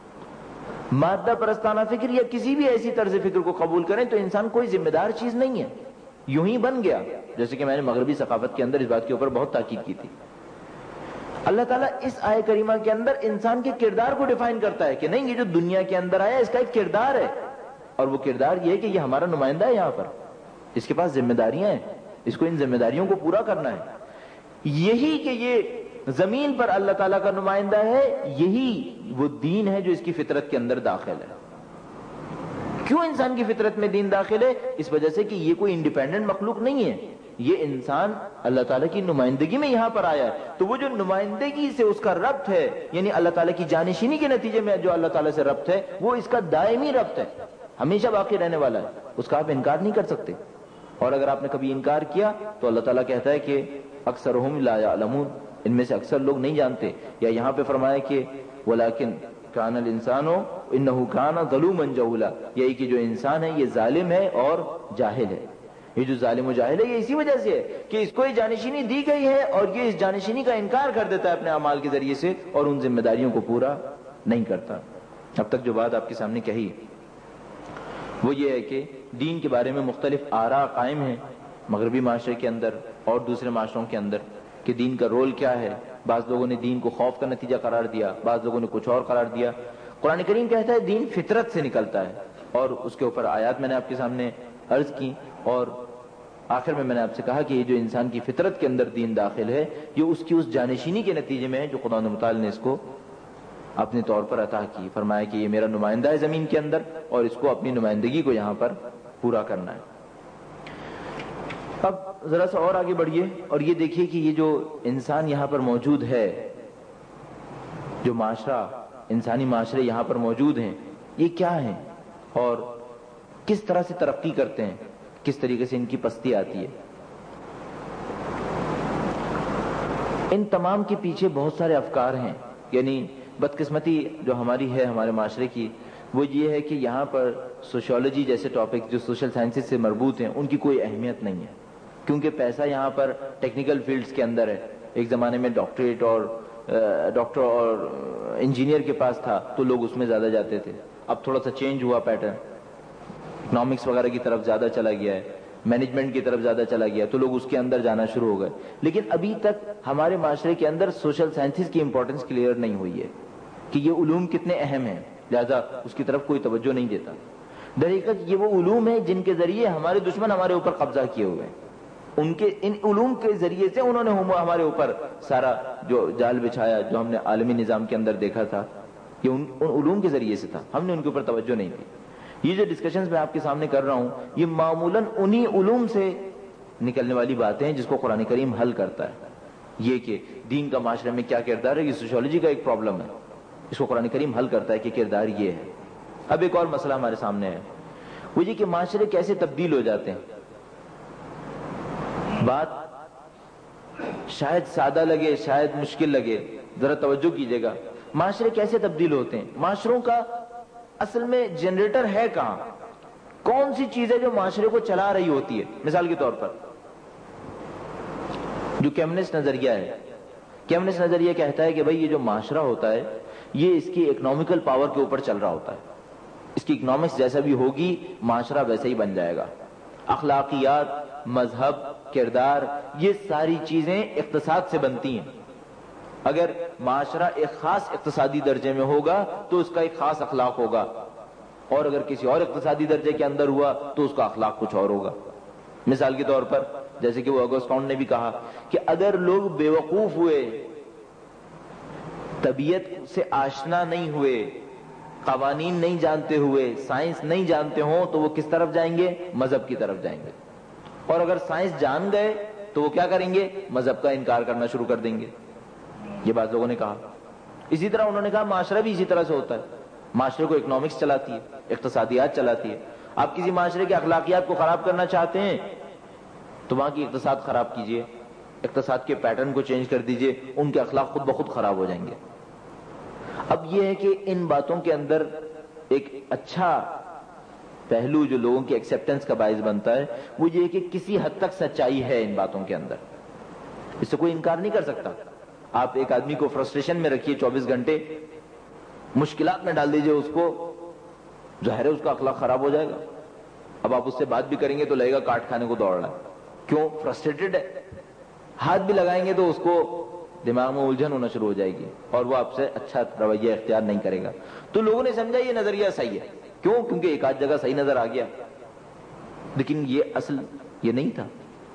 S1: مادہ پرستانہ فکر یا کسی بھی ایسی طرز فکر کو قبول کریں تو انسان کوئی ذمہ دار چیز نہیں ہے، یوں ہی بن گیا۔ جیسے کہ میں نے مغربی ثقافت کے اندر اس بات کے اوپر بہت تاکید کی تھی۔ اللہ تعالیٰ اس آیت کریمہ کے اندر انسان کے کردار کو ڈیفائن کرتا ہے کہ نہیں، یہ جو دنیا کے اندر آیا اس کا ایک کردار ہے، اور وہ کردار یہ ہے کہ یہ ہمارا نمائندہ ہے یہاں پر، اس کے پاس ذمہ داریاں ہیں، اس کو ان ذمہ داریوں کو پورا کرنا ہے۔ یہی کہ یہ زمین پر اللہ تعالیٰ کا نمائندہ ہے، یہی وہ دین ہے جو اس کی فطرت کے اندر داخل ہے۔ کیوں انسان کی فطرت میں دین داخل ہے؟ اس وجہ سے کہ یہ کوئی انڈیپینڈنٹ مخلوق نہیں ہے، یہ انسان اللہ تعالیٰ کی نمائندگی میں یہاں پر آیا ہے۔ تو وہ جو نمائندگی سے اس کا ربط ہے، یعنی اللہ تعالیٰ کی جانشینی کے نتیجے میں جو اللہ تعالیٰ سے ربط ہے، وہ اس کا دائمی ربط ہے، ہمیشہ باقی رہنے والا ہے، اس کا آپ انکار نہیں کر سکتے۔ اور اگر آپ نے کبھی انکار کیا تو اللہ تعالیٰ کہتا ہے کہ اکثرہم لا یعلمون، ان میں سے اکثر لوگ نہیں جانتے۔ یا یہاں پہ فرمایا کہ ولیکن کان الانسان انہ کان ظلوما جہولا، یہی کہ جو انسان ہے یہ ظالم ہے اور جاہل ہے۔ یہ جو ظالم و جاہل ہے یہ اسی وجہ سے ہے کہ اس کو یہ جانشینی دی گئی ہے اور یہ اس جانشینی کا انکار کر دیتا ہے اپنے اعمال کے ذریعے سے اور ان ذمہ داریوں کو پورا نہیں کرتا۔ اب تک جو بات آپ کے سامنے کہی وہ یہ ہے کہ دین کے بارے میں مختلف آراء قائم ہیں مغربی معاشرے کے اندر اور دوسرے معاشروں کے اندر کہ دین کا رول کیا ہے۔ بعض لوگوں نے دین کو خوف کا نتیجہ قرار دیا، بعض لوگوں نے کچھ اور قرار دیا۔ قرآن کریم کہتا ہے دین فطرت سے نکلتا ہے، اور اس کے اوپر آیات میں نے آپ کے سامنے عرض کی، اور آخر میں نے آپ سے کہا کہ یہ جو انسان کی فطرت کے اندر دین داخل ہے یہ اس کی اس جانشینی کے نتیجے میں ہے جو خدا متعال نے اس کو اپنے طور پر عطا کی۔ فرمایا کہ یہ میرا نمائندہ ہے زمین کے اندر اور اس کو اپنی نمائندگی کو یہاں پر پورا کرنا ہے۔ اب ذرا سا اور آگے بڑھیے اور یہ دیکھیے کہ یہ جو انسان یہاں پر موجود ہے، جو معاشرہ، انسانی معاشرے یہاں پر موجود ہیں، یہ کیا ہیں اور کس طرح سے ترقی کرتے ہیں، کس طریقے سے ان کی پستی آتی ہے۔ ان تمام کے پیچھے بہت سارے افکار ہیں، یعنی بدقسمتی جو ہماری ہے ہمارے معاشرے کی وہ یہ ہے کہ یہاں پر سوشیولوجی جیسے ٹاپک جو سوشل سائنسز سے مربوط ہیں ان کی کوئی اہمیت نہیں ہے، کیونکہ پیسہ یہاں پر ٹیکنیکل فیلڈز کے اندر ہے۔ ایک زمانے میں ڈاکٹریٹ اور ڈاکٹر اور انجینئر کے پاس تھا تو لوگ اس میں زیادہ جاتے تھے۔ اب تھوڑا سا چینج ہوا پیٹرن، اکنامکس وغیرہ کی طرف زیادہ چلا گیا ہے، مینجمنٹ کی طرف زیادہ چلا گیا تو لوگ اس کے اندر جانا شروع ہو گئے۔ لیکن ابھی تک ہمارے معاشرے کے اندر سوشل سائنسز کی امپورٹنس کلیئر نہیں ہوئی ہے کہ یہ علوم کتنے اہم ہیں، لہذا اس کی طرف کوئی توجہ نہیں دیتا۔ در حقیقت یہ وہ علوم ہیں جن کے ذریعے ہمارے دشمن ہمارے اوپر قبضہ کیے ہوئے ہیں، ان علوم کے ذریعے سے انہوں نے ہمارے اوپر سارا جو جال بچھایا جو ہم نے عالمی نظام کے اندر دیکھا تھا یہ ان علوم کے ذریعے سے تھا، ہم نے ان کے اوپر توجہ نہیں دی۔ یہ جو ڈسکشنز میں آپ کے سامنے کر رہا ہوں یہ معمولاً انہی علوم سے نکلنے والی باتیں ہیں جس کو قرآن کریم حل کرتا ہے. یہ کہ دین کا معاشرے میں کیا کردار ہے، یہ سوشیولوجی کا ایک پرابلم ہے، اس کو قرآن کریم حل کرتا ہے کہ کردار یہ ہے. اب ایک اور مسئلہ ہمارے سامنے ہے، وہ یہ کہ معاشرے کیسے تبدیل ہو جاتے ہیں. بات شاید سادہ لگے، شاید مشکل لگے، ذرا توجہ کیجئے گا. معاشرے کیسے تبدیل ہوتے ہیں؟ معاشروں کا اصل میں جنریٹر ہے کہاں؟ کون سی چیز ہے جو معاشرے کو چلا رہی ہوتی ہے؟ مثال کے طور پر جو کمیونسٹ نظریہ ہے، کمیونسٹ نظریہ کہتا ہے کہ بھئی یہ جو معاشرہ ہوتا ہے یہ اس کی اکنامیکل پاور کے اوپر چل رہا ہوتا ہے. اس کی اکنامکس جیسا بھی ہوگی معاشرہ ویسا ہی بن جائے گا. اخلاقیات، مذہب، کردار، یہ ساری چیزیں اقتصاد سے بنتی ہیں. اگر معاشرہ ایک خاص اقتصادی درجے میں ہوگا تو اس کا ایک خاص اخلاق ہوگا، اور اگر کسی اور اقتصادی درجے کے اندر ہوا تو اس کا اخلاق کچھ اور ہوگا. مثال کے طور پر جیسے کہ وہ اگوست کاؤنٹ نے بھی کہا کہ اگر لوگ بیوقوف ہوئے، طبیعت سے آشنا نہیں ہوئے، قوانین نہیں جانتے ہوئے، سائنس نہیں جانتے ہوں تو وہ کس طرف جائیں گے؟ مذہب کی طرف جائیں گے. اور اگر سائنس جان گئے تو وہ کیا کریں گے؟ مذہب کا انکار کرنا شروع کر دیں گے. یہ بات لوگوں نے کہا. اسی طرح انہوں نے کہا معاشرہ بھی اسی طرح سے ہوتا ہے. معاشرے کو اکنامکس چلاتی ہے، اقتصادیات چلاتی ہے. آپ کسی معاشرے کے اخلاقیات کو خراب کرنا چاہتے ہیں تو وہاں کی اقتصاد خراب کیجئے، اقتصاد کے پیٹرن کو چینج کر دیجئے، ان کے اخلاق خود بخود خراب ہو جائیں گے. اب یہ ہے کہ ان باتوں کے اندر ایک اچھا پہلو جو لوگوں کی ایکسیپٹنس کا باعث بنتا ہے وہ یہ کہ کسی حد تک سچائی ہے ان باتوں کے اندر، اس سے کوئی انکار نہیں کر سکتا. آپ ایک آدمی کو فرسٹریشن میں رکھیے 24 گھنٹے، مشکلات میں ڈال دیجئے اس کو، ظاہر ہے اس کا اخلاق خراب ہو جائے گا. اب آپ اس سے بات بھی کریں گے تو لگے گا کاٹ کھانے کو دوڑ رہا ہے. کیوں؟ فرسٹریٹڈ ہے. ہاتھ بھی لگائیں گے تو اس کو دماغ میں الجھن ہونا شروع ہو جائے گی اور وہ آپ سے اچھا رویہ اختیار نہیں کرے گا. تو لوگوں نے سمجھا یہ نظریہ صحیح ہے. کیوں؟ کیونکہ ایک آدھ جگہ صحیح نظر آ گیا، لیکن یہ اصل یہ نہیں تھا.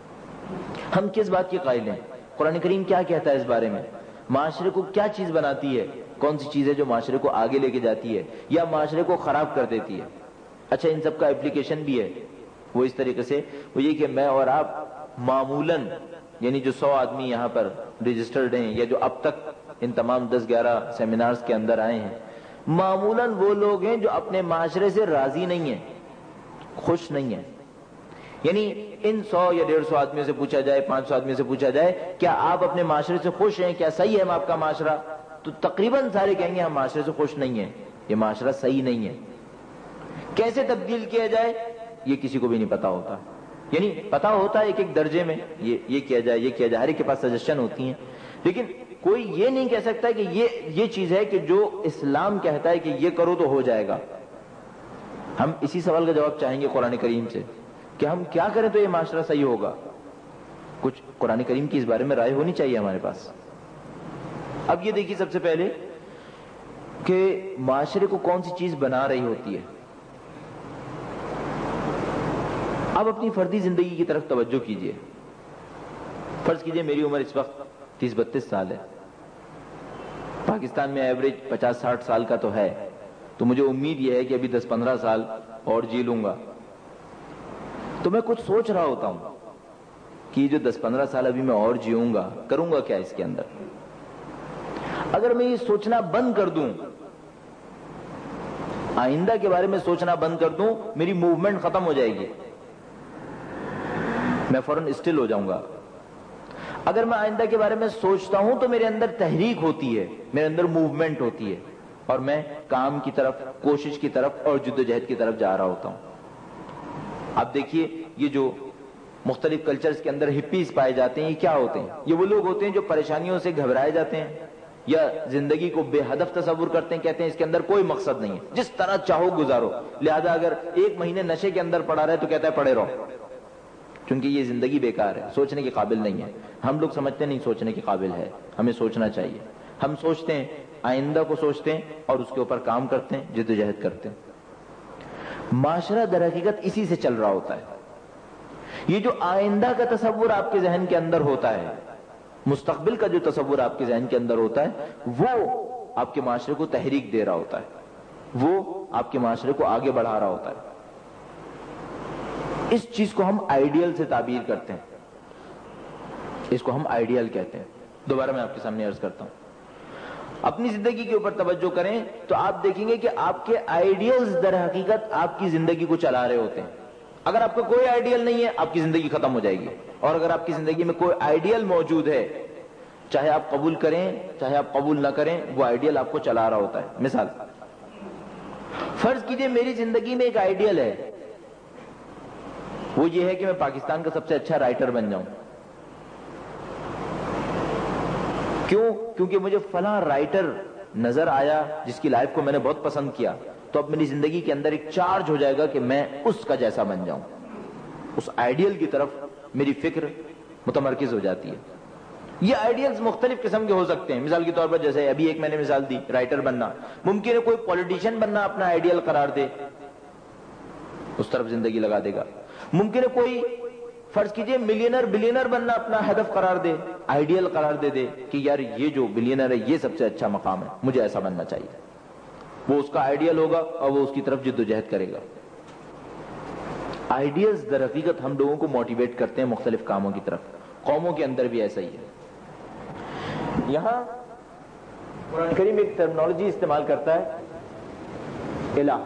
S1: ہم کس بات کے قائل ہیں؟ قرآن کریم کیا کہتا ہے اس بارے میں؟ معاشرے کو کیا چیز بناتی ہے؟ کون سی چیز ہے جو معاشرے کو آگے لے کے جاتی ہے یا معاشرے کو خراب کر دیتی ہے؟ اچھا ان سب کا اپلیکیشن بھی ہے. وہ اس طریقے سے وہ یہ کہ میں اور آپ معمولاً یعنی جو 100 آدمی یہاں پر رجسٹرڈ ہیں یا جو اب تک ان تمام 10-11 سیمینارز کے اندر آئے ہیں، معمولاً وہ لوگ ہیں جو اپنے معاشرے سے راضی نہیں ہیں، خوش نہیں ہیں. یعنی ان 100 یا 150 آدمیوں سے پوچھا جائے، 500 آدمیوں سے پوچھا جائے کیا آپ اپنے معاشرے سے خوش ہیں، کیا صحیح ہے آپ کا معاشرہ، تو تقریباً سارے کہیں گے ہم معاشرے سے خوش نہیں ہیں، یہ معاشرہ صحیح نہیں ہے. کیسے تبدیل کیا جائے یہ کسی کو بھی نہیں پتا ہوتا. یعنی پتا ہوتا ہے ایک درجے میں یہ کیا جائے، یہ کیا جائے، ہر ایک کے پاس سجیشن ہوتی ہیں، لیکن کوئی یہ نہیں کہہ سکتا کہ یہ چیز ہے کہ جو اسلام کہتا ہے کہ یہ کرو تو ہو جائے گا. ہم اسی سوال کا جواب چاہیں گے قرآن کریم سے کہ ہم کیا کریں تو یہ معاشرہ صحیح ہوگا. کچھ قرآن کریم کی اس بارے میں رائے ہونی چاہیے ہمارے پاس. اب یہ دیکھیے سب سے پہلے کہ معاشرے کو کون سی چیز بنا رہی ہوتی ہے. اب اپنی فردی زندگی کی طرف توجہ کیجئے. فرض کیجئے میری عمر اس وقت 30-32 سال ہے. پاکستان میں ایوریج 50-60 سال کا تو ہے، تو مجھے امید یہ ہے کہ ابھی 10-15 سال اور جی لوں گا. تو میں کچھ سوچ رہا ہوتا ہوں کہ یہ جو 10-15 سال ابھی میں اور جیوں گا کروں گا کیا اس کے اندر. اگر میں یہ سوچنا بند کر دوں، آئندہ کے بارے میں سوچنا بند کر دوں، میری موومنٹ ختم ہو جائے گی، میں فوراً اسٹل ہو جاؤں گا. اگر میں آئندہ کے بارے میں سوچتا ہوں تو میرے اندر تحریک ہوتی ہے، میرے اندر موومنٹ ہوتی ہے اور میں کام کی طرف، کوشش کی طرف اور جدوجہد کی طرف جا رہا ہوتا ہوں. اب دیکھیے یہ جو مختلف کلچرز کے اندر ہپیز پائے جاتے ہیں یہ کیا ہوتے ہیں؟ یہ وہ لوگ ہوتے ہیں جو پریشانیوں سے گھبرائے جاتے ہیں یا زندگی کو بے ہدف تصور کرتے ہیں، کہتے ہیں اس کے اندر کوئی مقصد نہیں ہے، جس طرح چاہو گزارو، لہذا اگر 1 مہینے نشے کے اندر پڑا رہے تو کہتا ہے پڑے رہو، کیونکہ یہ زندگی بیکار ہے، سوچنے کے قابل نہیں ہے. ہم لوگ سمجھتے نہیں سوچنے کے قابل ہے، ہمیں سوچنا چاہیے. ہم سوچتے ہیں، آئندہ کو سوچتے ہیں اور اس کے اوپر کام کرتے ہیں، جدوجہد کرتے ہیں. معاشرہ در حقیقت اسی سے چل رہا ہوتا ہے. یہ جو آئندہ کا تصور آپ کے ذہن کے اندر ہوتا ہے، مستقبل کا جو تصور آپ کے ذہن کے اندر ہوتا ہے، وہ آپ کے معاشرے کو تحریک دے رہا ہوتا ہے، وہ آپ کے معاشرے کو آگے بڑھا رہا ہوتا ہے. اس چیز کو ہم آئیڈیل سے تعبیر کرتے ہیں, اس کو ہم آئیڈیل کہتے ہیں. دوبارہ میں آپ کے سامنے عرض کرتا ہوں, اپنی زندگی کے اوپر توجہ کریں تو آپ دیکھیں گے کہ آپ کے آئیڈیلز در حقیقت آپ کی زندگی کو چلا رہے ہوتے ہیں. اگر آپ کا کوئی آئیڈیل نہیں ہے, آپ کی زندگی ختم ہو جائے گی. اور اگر آپ کی زندگی میں کوئی آئیڈیل موجود ہے, چاہے آپ قبول کریں چاہے آپ قبول نہ کریں, وہ آئیڈیل آپ کو چلا رہا ہوتا ہے. مثال, فرض کیجئے میری زندگی میں ایک آئیڈیل ہے, وہ یہ ہے کہ میں پاکستان کا سب سے اچھا رائٹر بن جاؤں. کیوں؟ کیونکہ مجھے فلاں رائٹر نظر آیا جس کی لائف کو میں نے بہت پسند کیا, تو اب میری زندگی کے اندر ایک چارج ہو جائے گا کہ میں اس کا جیسا بن جاؤں. اس آئیڈیل کی طرف میری فکر متمرکز ہو جاتی ہے. یہ آئیڈیلز مختلف قسم کے ہو سکتے ہیں. مثال کے طور پر جیسے ابھی ایک میں نے مثال دی, رائٹر بننا. ممکن ہے کوئی پولیٹیشین بننا اپنا آئیڈیل قرار دے, اس طرف زندگی لگا دے گا. ممکن ہے کوئی فرض کیجئے ملینر بلینر بننا اپنا ہدف قرار دے, آئیڈیل قرار دے کہ یار یہ جو بلینر ہے یہ سب سے اچھا مقام ہے, مجھے ایسا بننا چاہیے. وہ اس کا آئیڈیل ہوگا اور وہ اس کی طرف جد و جہد کرے گا. آئیڈیلز در حقیقت ہم لوگوں کو موٹیویٹ کرتے ہیں مختلف کاموں کی طرف. قوموں کے اندر بھی ایسا ہی ہے. یہاں قرآن کریم ایک ٹرمنالوجی استعمال کرتا ہے, الہ.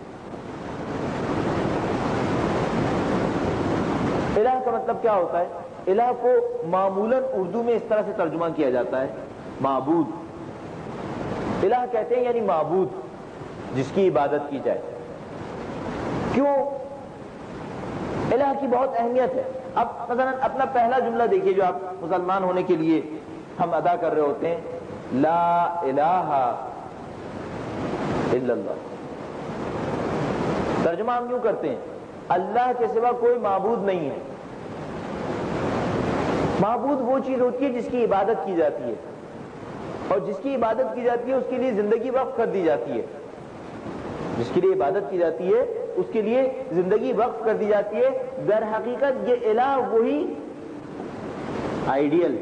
S1: الہ کا مطلب کیا ہوتا ہے؟ الہ کو معمولاً اردو میں اس طرح سے ترجمہ کیا جاتا ہے, معبود. الہ کہتے ہیں یعنی معبود, جس کی عبادت کی جائے. کیوں؟ الہ کی بہت اہمیت ہے. اب مثلا اپنا پہلا جملہ دیکھیے جو آپ مسلمان ہونے کے لیے ہم ادا کر رہے ہوتے ہیں, لا الہ الا اللہ. ترجمہ ہم یوں کرتے ہیں, اللہ کے سوا کوئی معبود نہیں ہے. معبود وہ چیز ہوتی ہے جس کی عبادت کی جاتی ہے, اور جس کی عبادت کی جاتی ہے اس کے لیے زندگی وقف کر دی جاتی ہے. جس کے لیے عبادت کی جاتی ہے اس کے لیے زندگی وقف کر دی جاتی ہے. در حقیقت یہ الہ وہی آئیڈیل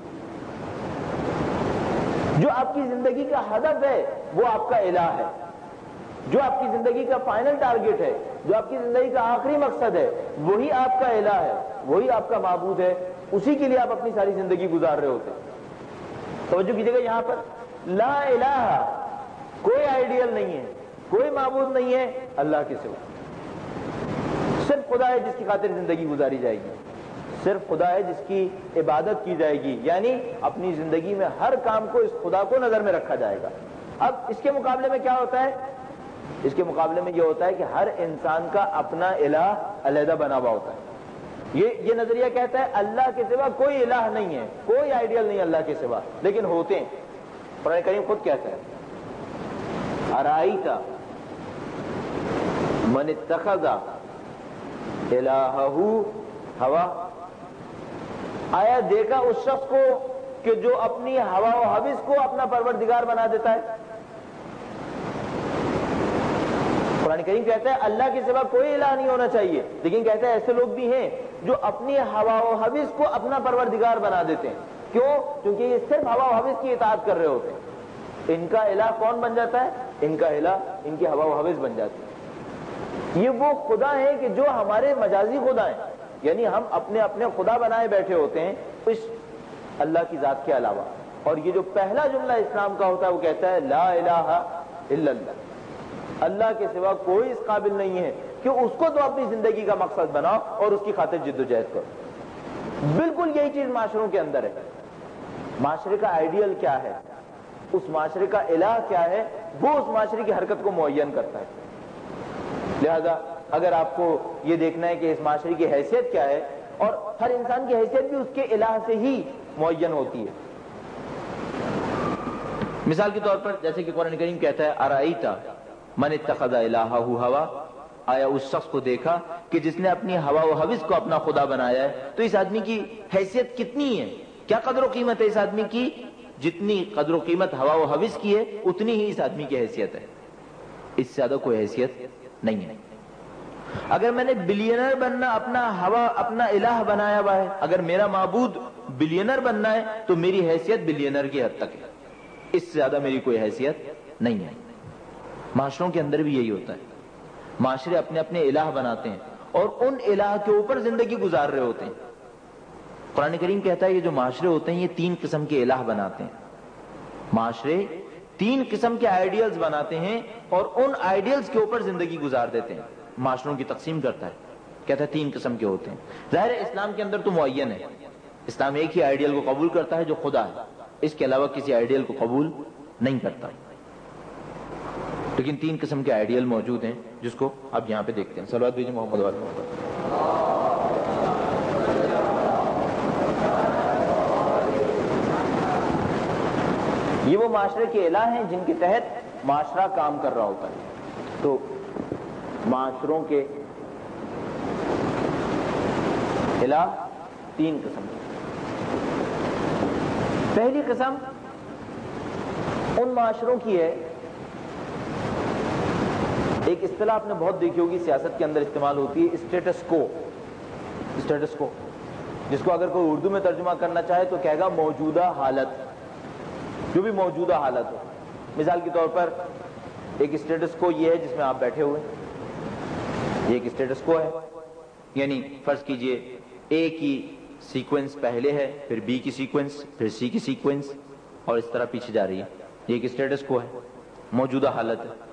S1: جو آپ کی زندگی کا ہدف ہے, وہ آپ کا الہ ہے. جو آپ کی زندگی کا فائنل ٹارگٹ ہے, جو آپ کی زندگی کا آخری مقصد ہے, وہی آپ کا الہ ہے, وہی آپ کا معبود ہے. اسی کے لیے آپ اپنی ساری زندگی گزار رہے ہوتے ہیں. توجہ کیجیے گا, یہاں پر لا الہ, کوئی آئیڈیل نہیں ہے, کوئی معبود نہیں ہے اللہ کے سوا. صرف خدا ہے جس کی خاطر زندگی گزاری جائے گی, صرف خدا ہے جس کی عبادت کی جائے گی. یعنی اپنی زندگی میں ہر کام کو اس خدا کو نظر میں رکھا جائے گا. اب اس کے مقابلے میں کیا ہوتا ہے؟ اس کے مقابلے میں یہ ہوتا ہے کہ ہر انسان کا اپنا الہ علیحدہ بنا ہوا ہوتا ہے. یہ نظریہ کہتا ہے اللہ کے سوا کوئی الہ نہیں ہے, کوئی آئیڈیل نہیں اللہ کے سوا, لیکن ہوتے ہیں. قرآن کریم خود کہتا ہے, ارائیت من اتخذ الہہ ہوا, آیا دیکھا اس شخص کو کہ جو اپنی ہوا و ہوس کو اپنا پروردگار بنا دیتا ہے. قرآن کریم کہتا ہے اللہ کے سوا کوئی الہ نہیں ہونا چاہیے, لیکن کہتا ہے ایسے لوگ بھی ہیں جو اپنی ہوا و ہوس کو اپنا پروردگار بنا دیتے ہیں. کیوں؟ کیونکہ یہ صرف ہوا و ہوس کی اطاعت کر رہے ہوتے ہیں. ان کا الہ کون بن جاتا ہے؟ ان کا الہ ان کی ہوا و ہوس بن جاتی ہے. یہ وہ خدا ہیں کہ جو ہمارے مجازی خدا ہیں, یعنی ہم اپنے اپنے خدا بنائے بیٹھے ہوتے ہیں اس اللہ کی ذات کے علاوہ. اور یہ جو پہلا جملہ اسلام کا ہوتا ہے وہ کہتا ہے لا الہ الا اللہ, اللہ کے سوا کوئی اس قابل نہیں ہے کہ اس کو تو اپنی زندگی کا مقصد بناؤ اور اس کی خاطر جد و جہد کرو. بالکل یہی چیز معاشروں کے اندر ہے. معاشرے کا آئیڈیل کیا ہے, اس معاشرے کا الہ کیا ہے, وہ اس معاشرے کی حرکت کو معین کرتا ہے. لہذا اگر آپ کو یہ دیکھنا ہے کہ اس معاشرے کی حیثیت کیا ہے, اور ہر انسان کی حیثیت بھی اس کے الہ سے ہی معین ہوتی ہے. مثال کے طور پر جیسے کہ قرآن کریم کہتا ہے ارائیت من اتخذ الہہ ہوا, آیا اس شخص کو دیکھا کہ جس نے اپنی ہوا و ہوس کو اپنا خدا بنایا ہے. تو اس آدمی کی حیثیت کتنی ہے, کیا قدر و قیمت ہے اس آدمی کی؟ جتنی قدر و قیمت ہوا و ہوس کی ہے اتنی ہی اس آدمی کی حیثیت ہے, اس سے زیادہ کوئی حیثیت نہیں ہے. اگر میں نے بلینر بننا اپنا الہ بنایا ہوا ہے, اگر میرا معبود بلینر بننا ہے تو میری حیثیت بلینر کی حد تک ہے, اس سے زیادہ میری کوئی حیثیت نہیں ہے. معاشروں کے اندر بھی یہی ہوتا ہے. معاشرے اپنے اپنے الہ بناتے ہیں اور ان الہ کے اوپر زندگی گزار رہے ہوتے ہیں. قرآن کریم کہتا ہے یہ جو معاشرے ہوتے ہیں یہ 3 قسم کے الہ بناتے ہیں. معاشرے 3 قسم کے آئیڈیلز بناتے ہیں اور ان آئیڈیلز کے اوپر زندگی گزار دیتے ہیں. معاشروں کی تقسیم کرتا ہے, کہتا ہے 3 قسم کے ہوتے ہیں. ظاہر ہے اسلام کے اندر تو معین ہے, اسلام ایک ہی آئیڈیل کو قبول کرتا ہے جو خدا ہے, اس کے علاوہ کسی آئیڈیل کو قبول نہیں کرتا. لیکن 3 قسم کے آئیڈیل موجود ہیں جس کو اب یہاں پہ دیکھتے ہیں. صلوات بھیجیں محمد وعلی محمد. یہ وہ معاشرے کے الہ ہیں جن کے تحت معاشرہ کام کر رہا ہوتا ہے. تو معاشروں کے الہ 3 قسم کے. پہلی قسم ان معاشروں کی ہے, ایک اصطلاح آپ نے بہت دیکھی ہوگی سیاست کے اندر استعمال ہوتی ہے, اسٹیٹس کو. اسٹیٹس کو جس کو اگر کوئی اردو میں ترجمہ کرنا چاہے تو کہے گا موجودہ حالت, جو بھی موجودہ حالت ہو. مثال کے طور پر ایک اسٹیٹس کو یہ ہے جس میں آپ بیٹھے ہوئے, یہ ایک اسٹیٹس کو ہے. یعنی فرض کیجئے اے کی سیکوینس پہلے ہے, پھر بی کی سیکوینس, پھر سی کی سیکوینس, اور اس طرح پیچھے جا رہی ہے. یہ ایک اسٹیٹس کو ہے, موجودہ حالت ہے.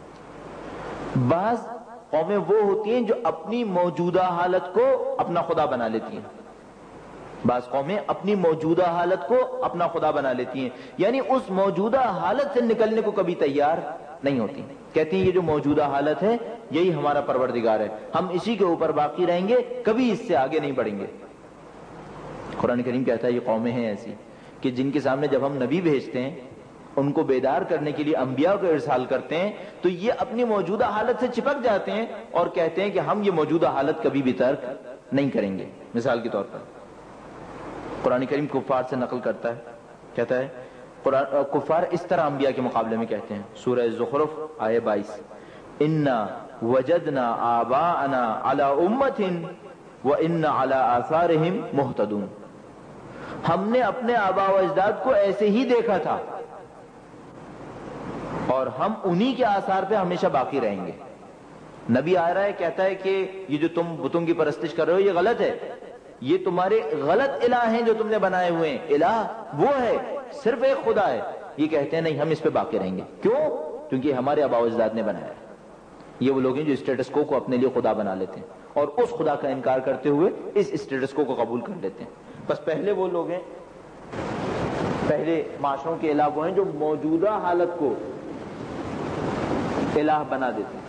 S1: بعض قومیں وہ ہوتی ہیں جو اپنی موجودہ حالت کو اپنا خدا بنا لیتی ہیں. بعض قومیں اپنی موجودہ حالت کو اپنا خدا بنا لیتی ہیں, یعنی اس موجودہ حالت سے نکلنے کو کبھی تیار نہیں ہوتی. کہتی ہیں یہ جو موجودہ حالت ہے یہی ہمارا پروردگار ہے, ہم اسی کے اوپر باقی رہیں گے, کبھی اس سے آگے نہیں بڑھیں گے. قرآن کریم کہتا ہے یہ قومیں ہیں ایسی کہ جن کے سامنے جب ہم نبی بھیجتے ہیں, ان کو بیدار کرنے کے لیے انبیاء کو ارسال کرتے ہیں, تو یہ اپنی موجودہ حالت سے چپک جاتے ہیں اور کہتے ہیں کہ ہم یہ موجودہ حالت کبھی بھی ترک نہیں کریں گے. مثال کے طور پر قرآن کریم کفار سے نقل کرتا ہے, کہتا ہے کفار اس طرح انبیاء کے مقابلے میں کہتے ہیں. سورہ زخرف آیہ 22, انا وجدنا آباءنا علی امۃ وانا علی آثارہم مہتدون. ہم نے اپنے آباء و اجداد کو ایسے ہی دیکھا تھا اور ہم انہی کے آثار پہ ہمیشہ باقی رہیں گے. نبی آ رہا ہے, کہتا ہے کہ یہ جو تم بتوں کی پرستش کر رہے ہو یہ غلط ہے, یہ تمہارے غلط الہ ہیں جو تم نے بنائے ہوئے ہیں. الہ وہ ہے, صرف ایک خدا ہے. یہ کہتے ہیں نہیں ہم اس پہ باقی رہیں گے. کیوں؟ کیونکہ ہمارے آباء و اجداد نے بنایا. یہ وہ لوگ ہیں جو اسٹیٹس کو اپنے لیے خدا بنا لیتے ہیں اور اس خدا کا انکار کرتے ہوئے اس اسٹیٹس کو قبول کر لیتے ہیں. بس پہلے وہ لوگ ہیں, پہلے معاشروں کے الہ وہ ہیں جو موجودہ حالت کو الہ بنا دیتے ہیں.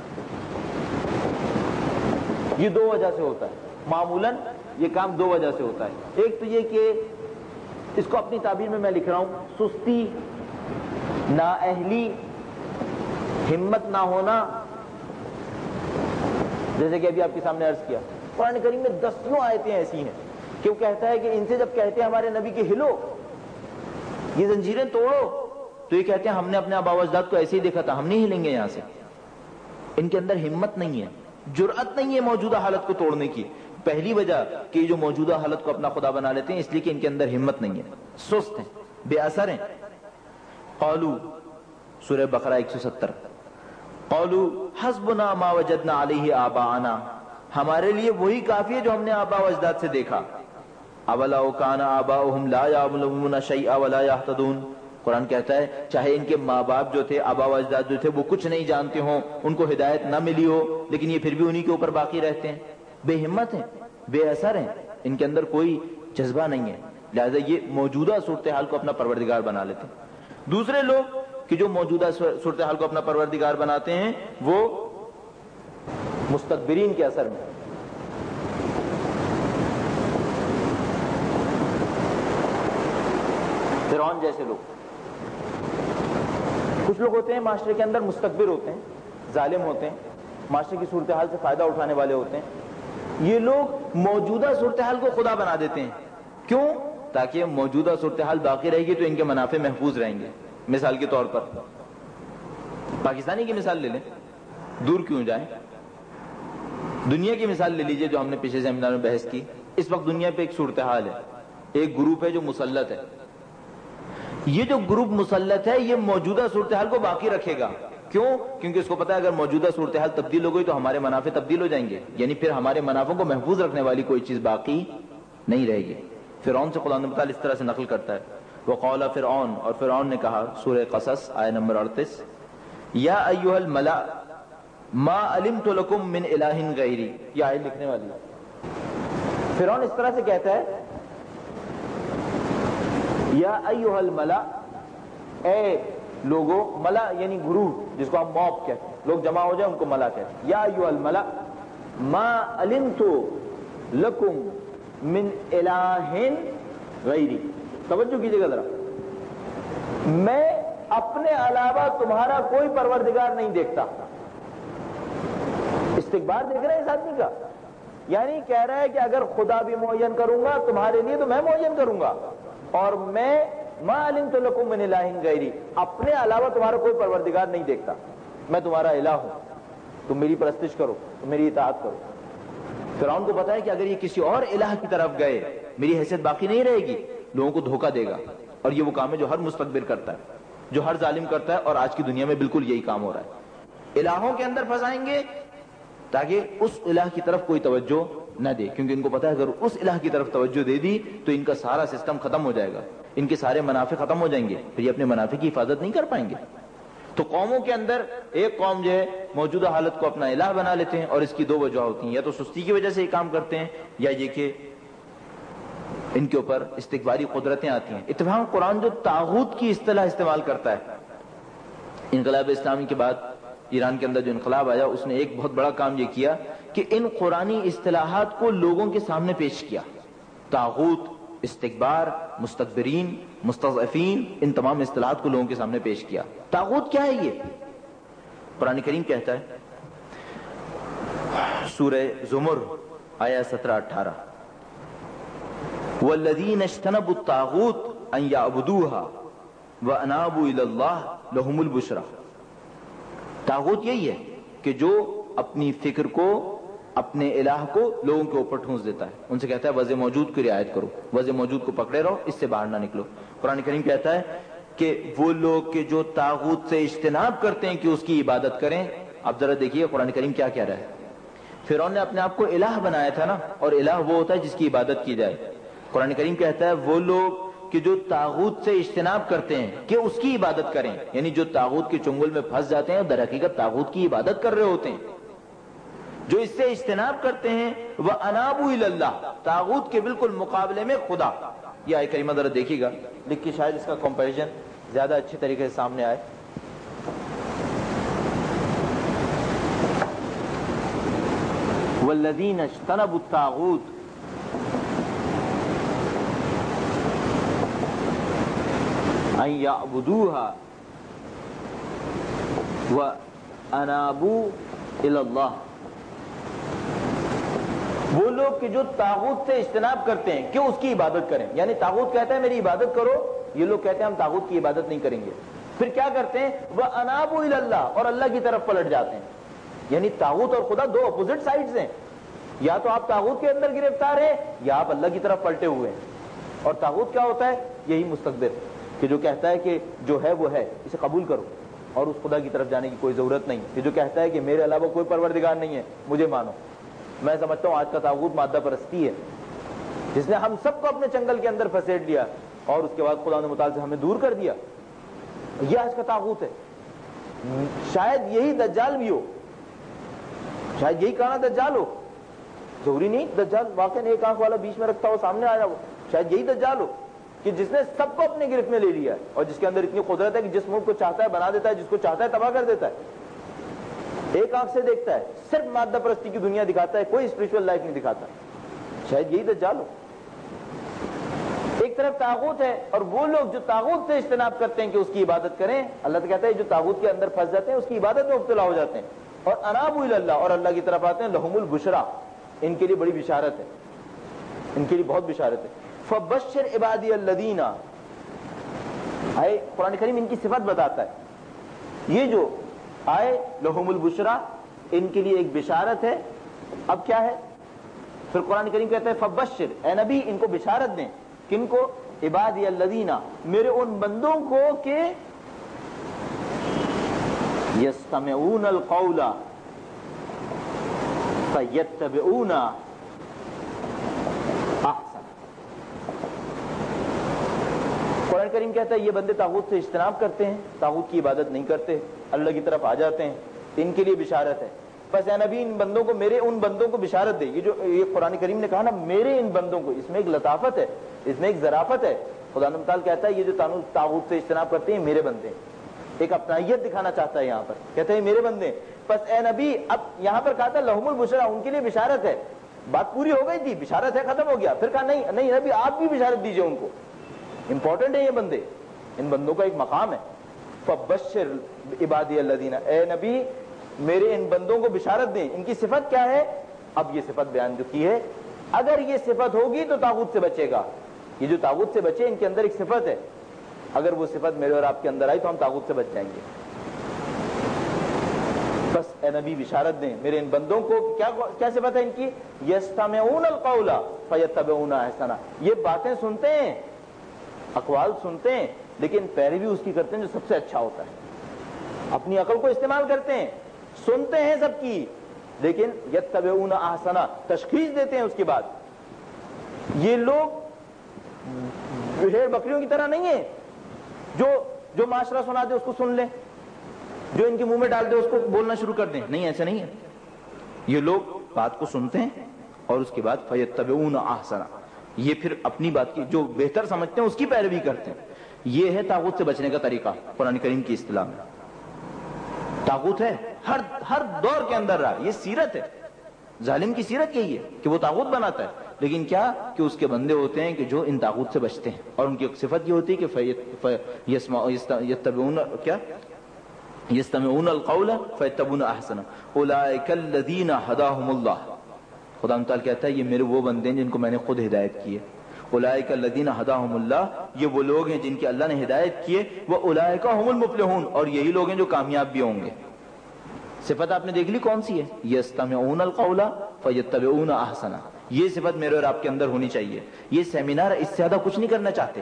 S1: یہ 2 وجہ سے ہوتا ہے. معمولاً یہ کام 2 وجہ سے ہوتا ہے. ایک تو یہ کہ اس کو اپنی تعبیر میں لکھ رہا ہوں, سستی, نااہلی, ہمت نہ ہونا. جیسے کہ ابھی آپ کے سامنے عرض کیا, قرآن کریم میں دسیوں آیتیں ایسی ہیں کہ وہ کہتا ہے کہ ان سے جب کہتے ہیں ہمارے نبی کہ ہلو, یہ زنجیریں توڑو, تو یہ کہتے ہیں ہم نے اپنے آباء و اجداد کو ایسے ہی دیکھا تھا, ہم نہیں ہلیں گے یہاں سے. ان کے اندر ہمت نہیں ہے, جرأت نہیں ہے موجودہ حالت کو توڑنے کی. پہلی وجہ کہ جو موجودہ حالت کو اپنا خدا بنا لیتے ہیں اس لیے کہ ان کے اندر ہمت نہیں ہے, سست ہیں, بے اثر ہیں. قالوا سورہ بقرہ 170, قالوا حسبنا ما وجدنا علیہ آباءنا, ہمارے لیے وہی کافی ہے جو ہم نے آباء و اجداد سے دیکھا. اولا کان آباؤہم لا یعلمون شیئا ولا یہتدون. قرآن کہتا ہے چاہے ان کے ماں باپ جو تھے, آباء و اجداد جو تھے, وہ کچھ نہیں جانتے ہوں, ان کو ہدایت نہ ملی ہو, لیکن یہ پھر بھی انہی کے اوپر باقی رہتے ہیں. بے ہمت ہیں, بے اثر ہیں, ان کے اندر کوئی جذبہ نہیں ہے, لہذا یہ موجودہ صورتحال کو اپنا پروردگار بنا لیتے ہیں. دوسرے لوگ کہ جو موجودہ صورتحال کو اپنا پروردگار بناتے ہیں وہ مستکبرین کے اثر میں. فرعون جیسے لوگ, کچھ لوگ ہوتے ہیں معاشرے کے اندر مستکبر ہوتے ہیں, ظالم ہوتے ہیں, معاشرے کی صورتحال سے فائدہ اٹھانے والے ہوتے ہیں. یہ لوگ موجودہ صورتحال کو خدا بنا دیتے ہیں. کیوں؟ تاکہ موجودہ صورتحال باقی رہے گی تو ان کے منافع محفوظ رہیں گے. مثال کے طور پر پاکستانی کی مثال لے لیں, دور کیوں جائیں, دنیا کی مثال لے لیجئے جو ہم نے پچھلے سیمینار میں بحث کی. اس وقت دنیا پہ ایک صورتحال ہے, ایک گروپ ہے جو مسلط ہے. یہ جو گروپ مسلط ہے یہ موجودہ صورتحال کو باقی رکھے گا, کیوں؟ کیونکہ اس کو پتا ہے اگر موجودہ صورتحال تبدیل ہو گئی تو ہمارے منافع تبدیل ہو جائیں گے، یعنی پھر ہمارے منافع کو محفوظ رکھنے والی کوئی چیز باقی نہیں رہے گی۔ فرعون سے خدا تعالیٰ اس طرح سے نقل کرتا ہے، وقال فرعون، اور فرعون نے کہا، سورہ قصص آیہ نمبر 38، یا ایھا الملأ ما علمت لکم من الہ غیری، یہ آیت لکھنے والی ہے۔ فرعون اس طرح سے کہتا ہے، یا ایھا الملأ، اے لوگوں، ملا یعنی گروہ جس کو ہم موب کہتے ہیں، لوگ جمع ہو جائیں ان کو ملا کہتے ہیں، یا ایھا الملأ ما علمت لکم من الہ غیری، توجہ کیجئے گا ذرا، میں اپنے علاوہ تمہارا کوئی پروردگار نہیں دیکھتا۔ استکبار دیکھ رہے ہیں اس آدمی کا، یعنی کہہ رہا ہے کہ اگر خدا بھی معین کروں گا تمہارے لیے تو میں معین کروں گا، اور میں ما علمت لکم من الہ غیری، اپنے علاوہ تمہارا کوئی پروردگار نہیں دیکھتا، میں تمہارا الہ ہوں، تم میری پرستش کرو، تم میری اطاعت کرو۔ فرعون کو پتا ہے کہ اگر یہ کسی اور الہ کی طرف گئے میری حیثیت باقی نہیں رہے گی، لوگوں کو دھوکہ دے گا، اور یہ وہ کام ہے جو ہر مستکبر کرتا ہے، جو ہر ظالم کرتا ہے، اور آج کی دنیا میں بالکل یہی کام ہو رہا ہے۔ الہوں کے اندر پھنسائیں گے تاکہ اس الہ کی طرف کوئی توجہ نہ دے، کیونکہ ان کو پتا ہے اگر اس الہ کی طرف توجہ دے دی تو ان کا سارا سسٹم ختم ہو جائے گا، ان کے سارے منافع ختم ہو جائیں گے، پھر یہ اپنے منافع کی حفاظت نہیں کر پائیں گے۔ تو قوموں کے اندر ایک قوم جو ہے موجودہ حالت کو اپنا الہ بنا لیتے ہیں، اور اس کی دو وجہ ہوتی ہیں، یا تو سستی کی وجہ سے یہ کام کرتے ہیں، یا یہ کہ ان کے اوپر استکباری قدرتیں آتی ہیں۔ اتفاق قرآن جو طاغوت کی اصطلاح استعمال کرتا ہے، انقلاب اسلامی کے بعد ایران کے اندر جو انقلاب آیا، اس نے ایک بہت بڑا کام یہ کیا کہ ان قرآنی اصطلاحات کو لوگوں کے سامنے پیش کیا۔ طاغوت، استکبار، مستکبرین، مستضعفین، ان تمام اصطلاحات کو لوگوں کے سامنے پیش کیا۔ طاغوت کیا ہے؟ یہ قرآن کریم کہتا ہے سورہ زمر آیہ 17-18، والذین اجتنبوا الطاغوت ان یعبدوها وانابوا الی اللہ لہم البشری۔ طاغوت یہی ہے کہ جو اپنی فکر کو، اپنے الہ کو لوگوں کے اوپر ٹھونس دیتا ہے، ان سے کہتا ہے وضع موجود کی رعایت کرو، وضع موجود کو پکڑے رہو، اس سے باہر نہ نکلو۔ قرآن کریم کہتا ہے کہ وہ لوگ کہ جو طاغوت سے اجتناب کرتے ہیں کہ اس کی عبادت کریں۔ اب ذرا دیکھیے قرآن کریم کیا کہہ رہا ہے۔ فرعون نے اپنے آپ کو الہ بنایا تھا نا، اور الہ وہ ہوتا ہے جس کی عبادت کی جائے۔ قرآن کریم کہتا ہے وہ لوگ کہ جو طاغوت سے اجتناب کرتے ہیں کہ اس کی عبادت کریں، یعنی جو طاغوت کے چنگل میں پھنس جاتے ہیں در حقیقت طاغوت کی عبادت کر رہے ہوتے ہیں، جو اس سے اجتناب کرتے ہیں، وَأَنَابُوا إِلَى اللَّهِ، طاغوت کے بالکل مقابلے میں خدا۔ یہ آیت کریمہ ذرا دیکھیے گا، لکھ کے شاید اس کا کمپیریزن زیادہ اچھے طریقے سے سامنے آئے۔ وَالَّذِينَ اجْتَنَبُوا الطَّاغُوتَ ان یعبدوها وانابوا الی اللہ، وہ لوگ کہ جو طاغوت سے اجتناب کرتے ہیں کہ اس کی عبادت کریں، یعنی طاغوت کہتا ہے میری عبادت کرو، یہ لوگ کہتے ہیں ہم طاغوت کی عبادت نہیں کریں گے، پھر کیا کرتے ہیں، وانابوا الی اللہ، اور اللہ کی طرف پلٹ جاتے ہیں۔ یعنی طاغوت اور خدا دو اپوزٹ سائڈز ہیں، یا تو آپ طاغوت کے اندر گرفتار ہیں یا آپ اللہ کی طرف پلٹے ہوئے ہیں۔ اور طاغوت کیا ہوتا ہے؟ یہی مستکبر کہ جو کہتا ہے کہ جو ہے وہ ہے، اسے قبول کرو اور اس خدا کی طرف جانے کی کوئی ضرورت نہیں، کہ جو کہتا ہے کہ میرے علاوہ کوئی پروردگار نہیں ہے، مجھے مانو۔ میں سمجھتا ہوں آج کا طاغوت مادہ پرستی ہے، جس نے ہم سب کو اپنے چنگل کے اندر پھسیٹ لیا اور اس کے بعد خدا متعال سے ہمیں دور کر دیا۔ یہ آج کا طاغوت ہے۔ شاید یہی دجال بھی ہو، شاید یہی کہنا دجال ہو، ضروری نہیں دجال واقعی ایک آنکھ والا بیچ میں رکھتا ہو سامنے آیا ہو، شاید یہی دجال ہو کہ جس نے سب کو اپنے گرفت میں لے لیا ہے، اور جس کے اندر اتنی قدرت ہے کہ جس ملک کو چاہتا ہے بنا دیتا ہے، جس کو چاہتا ہے تباہ کر دیتا ہے، ایک آنکھ سے دیکھتا ہے، صرف مادہ پرستی کی دنیا دکھاتا ہے، کوئی اسپریچول لائف نہیں دکھاتا۔ شاید یہی دجال ہو۔ ایک طرف طاغوت ہے، اور وہ لوگ جو طاغوت سے اجتناب کرتے ہیں کہ اس کی عبادت کریں، اللہ تو کہتا ہے جو طاغوت کے اندر پھنس جاتے ہیں اس کی عبادت میں مبتلا ہو جاتے ہیں، اور انابوا الی اللہ، اور اللہ کی طرف آتے ہیں، لہم البشری، ان کے لیے بڑی بشارت ہے، ان کے لیے بہت بشارت ہے۔ فبشر عبادی الذین، آئے قرآن کریم ان کی صفت بتاتا ہے، یہ جو آئے لہم البشری ان کے لیے ایک بشارت ہے۔ اب کیا ہے؟ پھر قرآن کریم کہتا ہے فبشر، اے نبی ان کو بشارت دیں، کن کو؟ عبادی الذین، میرے ان بندوں کو کہ یستمعون القول فیتبعون احسن. قرآن کریم کہتا ہے یہ بندے طاغوت سے اجتناب کرتے ہیں، طاغوت کی عبادت نہیں کرتے، اللہ کی طرف آ جاتے ہیں، ان کے لیے بشارت ہے. بس اے نبی ان بندوں کو، میرے ان بندوں کو بشارت دے. یہ قرآن کریم نے کہا نا میرے ان بندوں کو، اس میں ایک لطافت ہے، اس میں ایک ظرافت ہے. خدا تعالیٰ کہتا ہے یہ جو طاغوت سے اجتناب کرتے ہیں میرے بندے، ایک اپنائیت دکھانا چاہتا ہے یہاں پر، کہتا ہے میرے بندے. بس اے نبی اب یہاں پر کہا تھا لہم البشرا، ان کے لیے بشارت ہے. بات پوری ہو گئی تھی، بشارت ہے ختم ہو گیا. پھر کہا نہیں نبی آپ بھی بشارت دیجئے ان کو، امپورٹنٹ ہے یہ بندے، ان بندوں کا ایک مقام ہے. فبشر عبادی الذین، اے نبی میرے ان بندوں کو بشارت دیں. ان کی صفت کیا ہے؟ اب یہ صفت بیان جو کی ہے، اگر یہ صفت ہوگی تو طاغوت سے بچے گا. یہ جو طاغوت سے بچے ان کے اندر ایک صفت ہے، اگر وہ صفت میرے اور آپ کے اندر آئی تو ہم طاغوت سے بچ جائیں گے. بس اے نبی بشارت دیں میرے ان بندوں کو. کیا صفت ہے ان کی؟ یستمعون القول فیتبعون احسنہ. یہ باتیں سنتے ہیں، اقوال سنتے ہیں، لیکن پیروی اس کی کرتے ہیں جو سب سے اچھا ہوتا ہے. اپنی عقل کو استعمال کرتے ہیں، سنتے ہیں سب کی، لیکن یتبعون احسنہ تشخیص دیتے ہیں اس کے بعد. یہ لوگ بھیڑ بکریوں کی طرح نہیں ہیں جو معاشرہ سنا دے اس کو سن لیں، جو ان کے منہ میں ڈال دے اس کو بولنا شروع کر دیں. نہیں، ایسے نہیں ہے. یہ لوگ بات کو سنتے ہیں اور اس کے بعد فیتبعون احسنہ، یہ پھر اپنی بات کی جو بہتر سمجھتے ہیں اس کی پیروی کرتے ہیں. یہ ہے طاغوت سے بچنے کا طریقہ قرآن کریم کی اصطلاح میں. طاغوت ہے ہر دور کے اندر رہا، یہ سیرت ہے. ظالم کی سیرت یہی ہے کہ وہ طاغوت بناتا ہے، لیکن کیا کہ اس کے بندے ہوتے ہیں کہ جو ان طاغوت سے بچتے ہیں. اور ان کی ایک صفت یہ ہوتی ہے کہ یستمعون القول فیتبعون احسنہ اولئک الذین ھداھم اللہ. خدا تعالیٰ کہتا ہے یہ میرے وہ بندے ہیں جن کو میں نے خود ہدایت کی ہے. اولئک الذین ھداھم اللہ، یہ وہ لوگ ہیں جن کی اللہ نے ہدایت کی ہے. واولئک ھم المفلحون، اور یہی لوگ ہیں جو کامیاب بھی ہوں گے. صفت آپ نے دیکھ لی کون سی ہے؟ یستمعون القول فیتبعون احسنہ. یہ صفت میرے اور آپ کے اندر ہونی چاہیے. یہ سیمینار اس سے زیادہ کچھ نہیں کرنا چاہتے.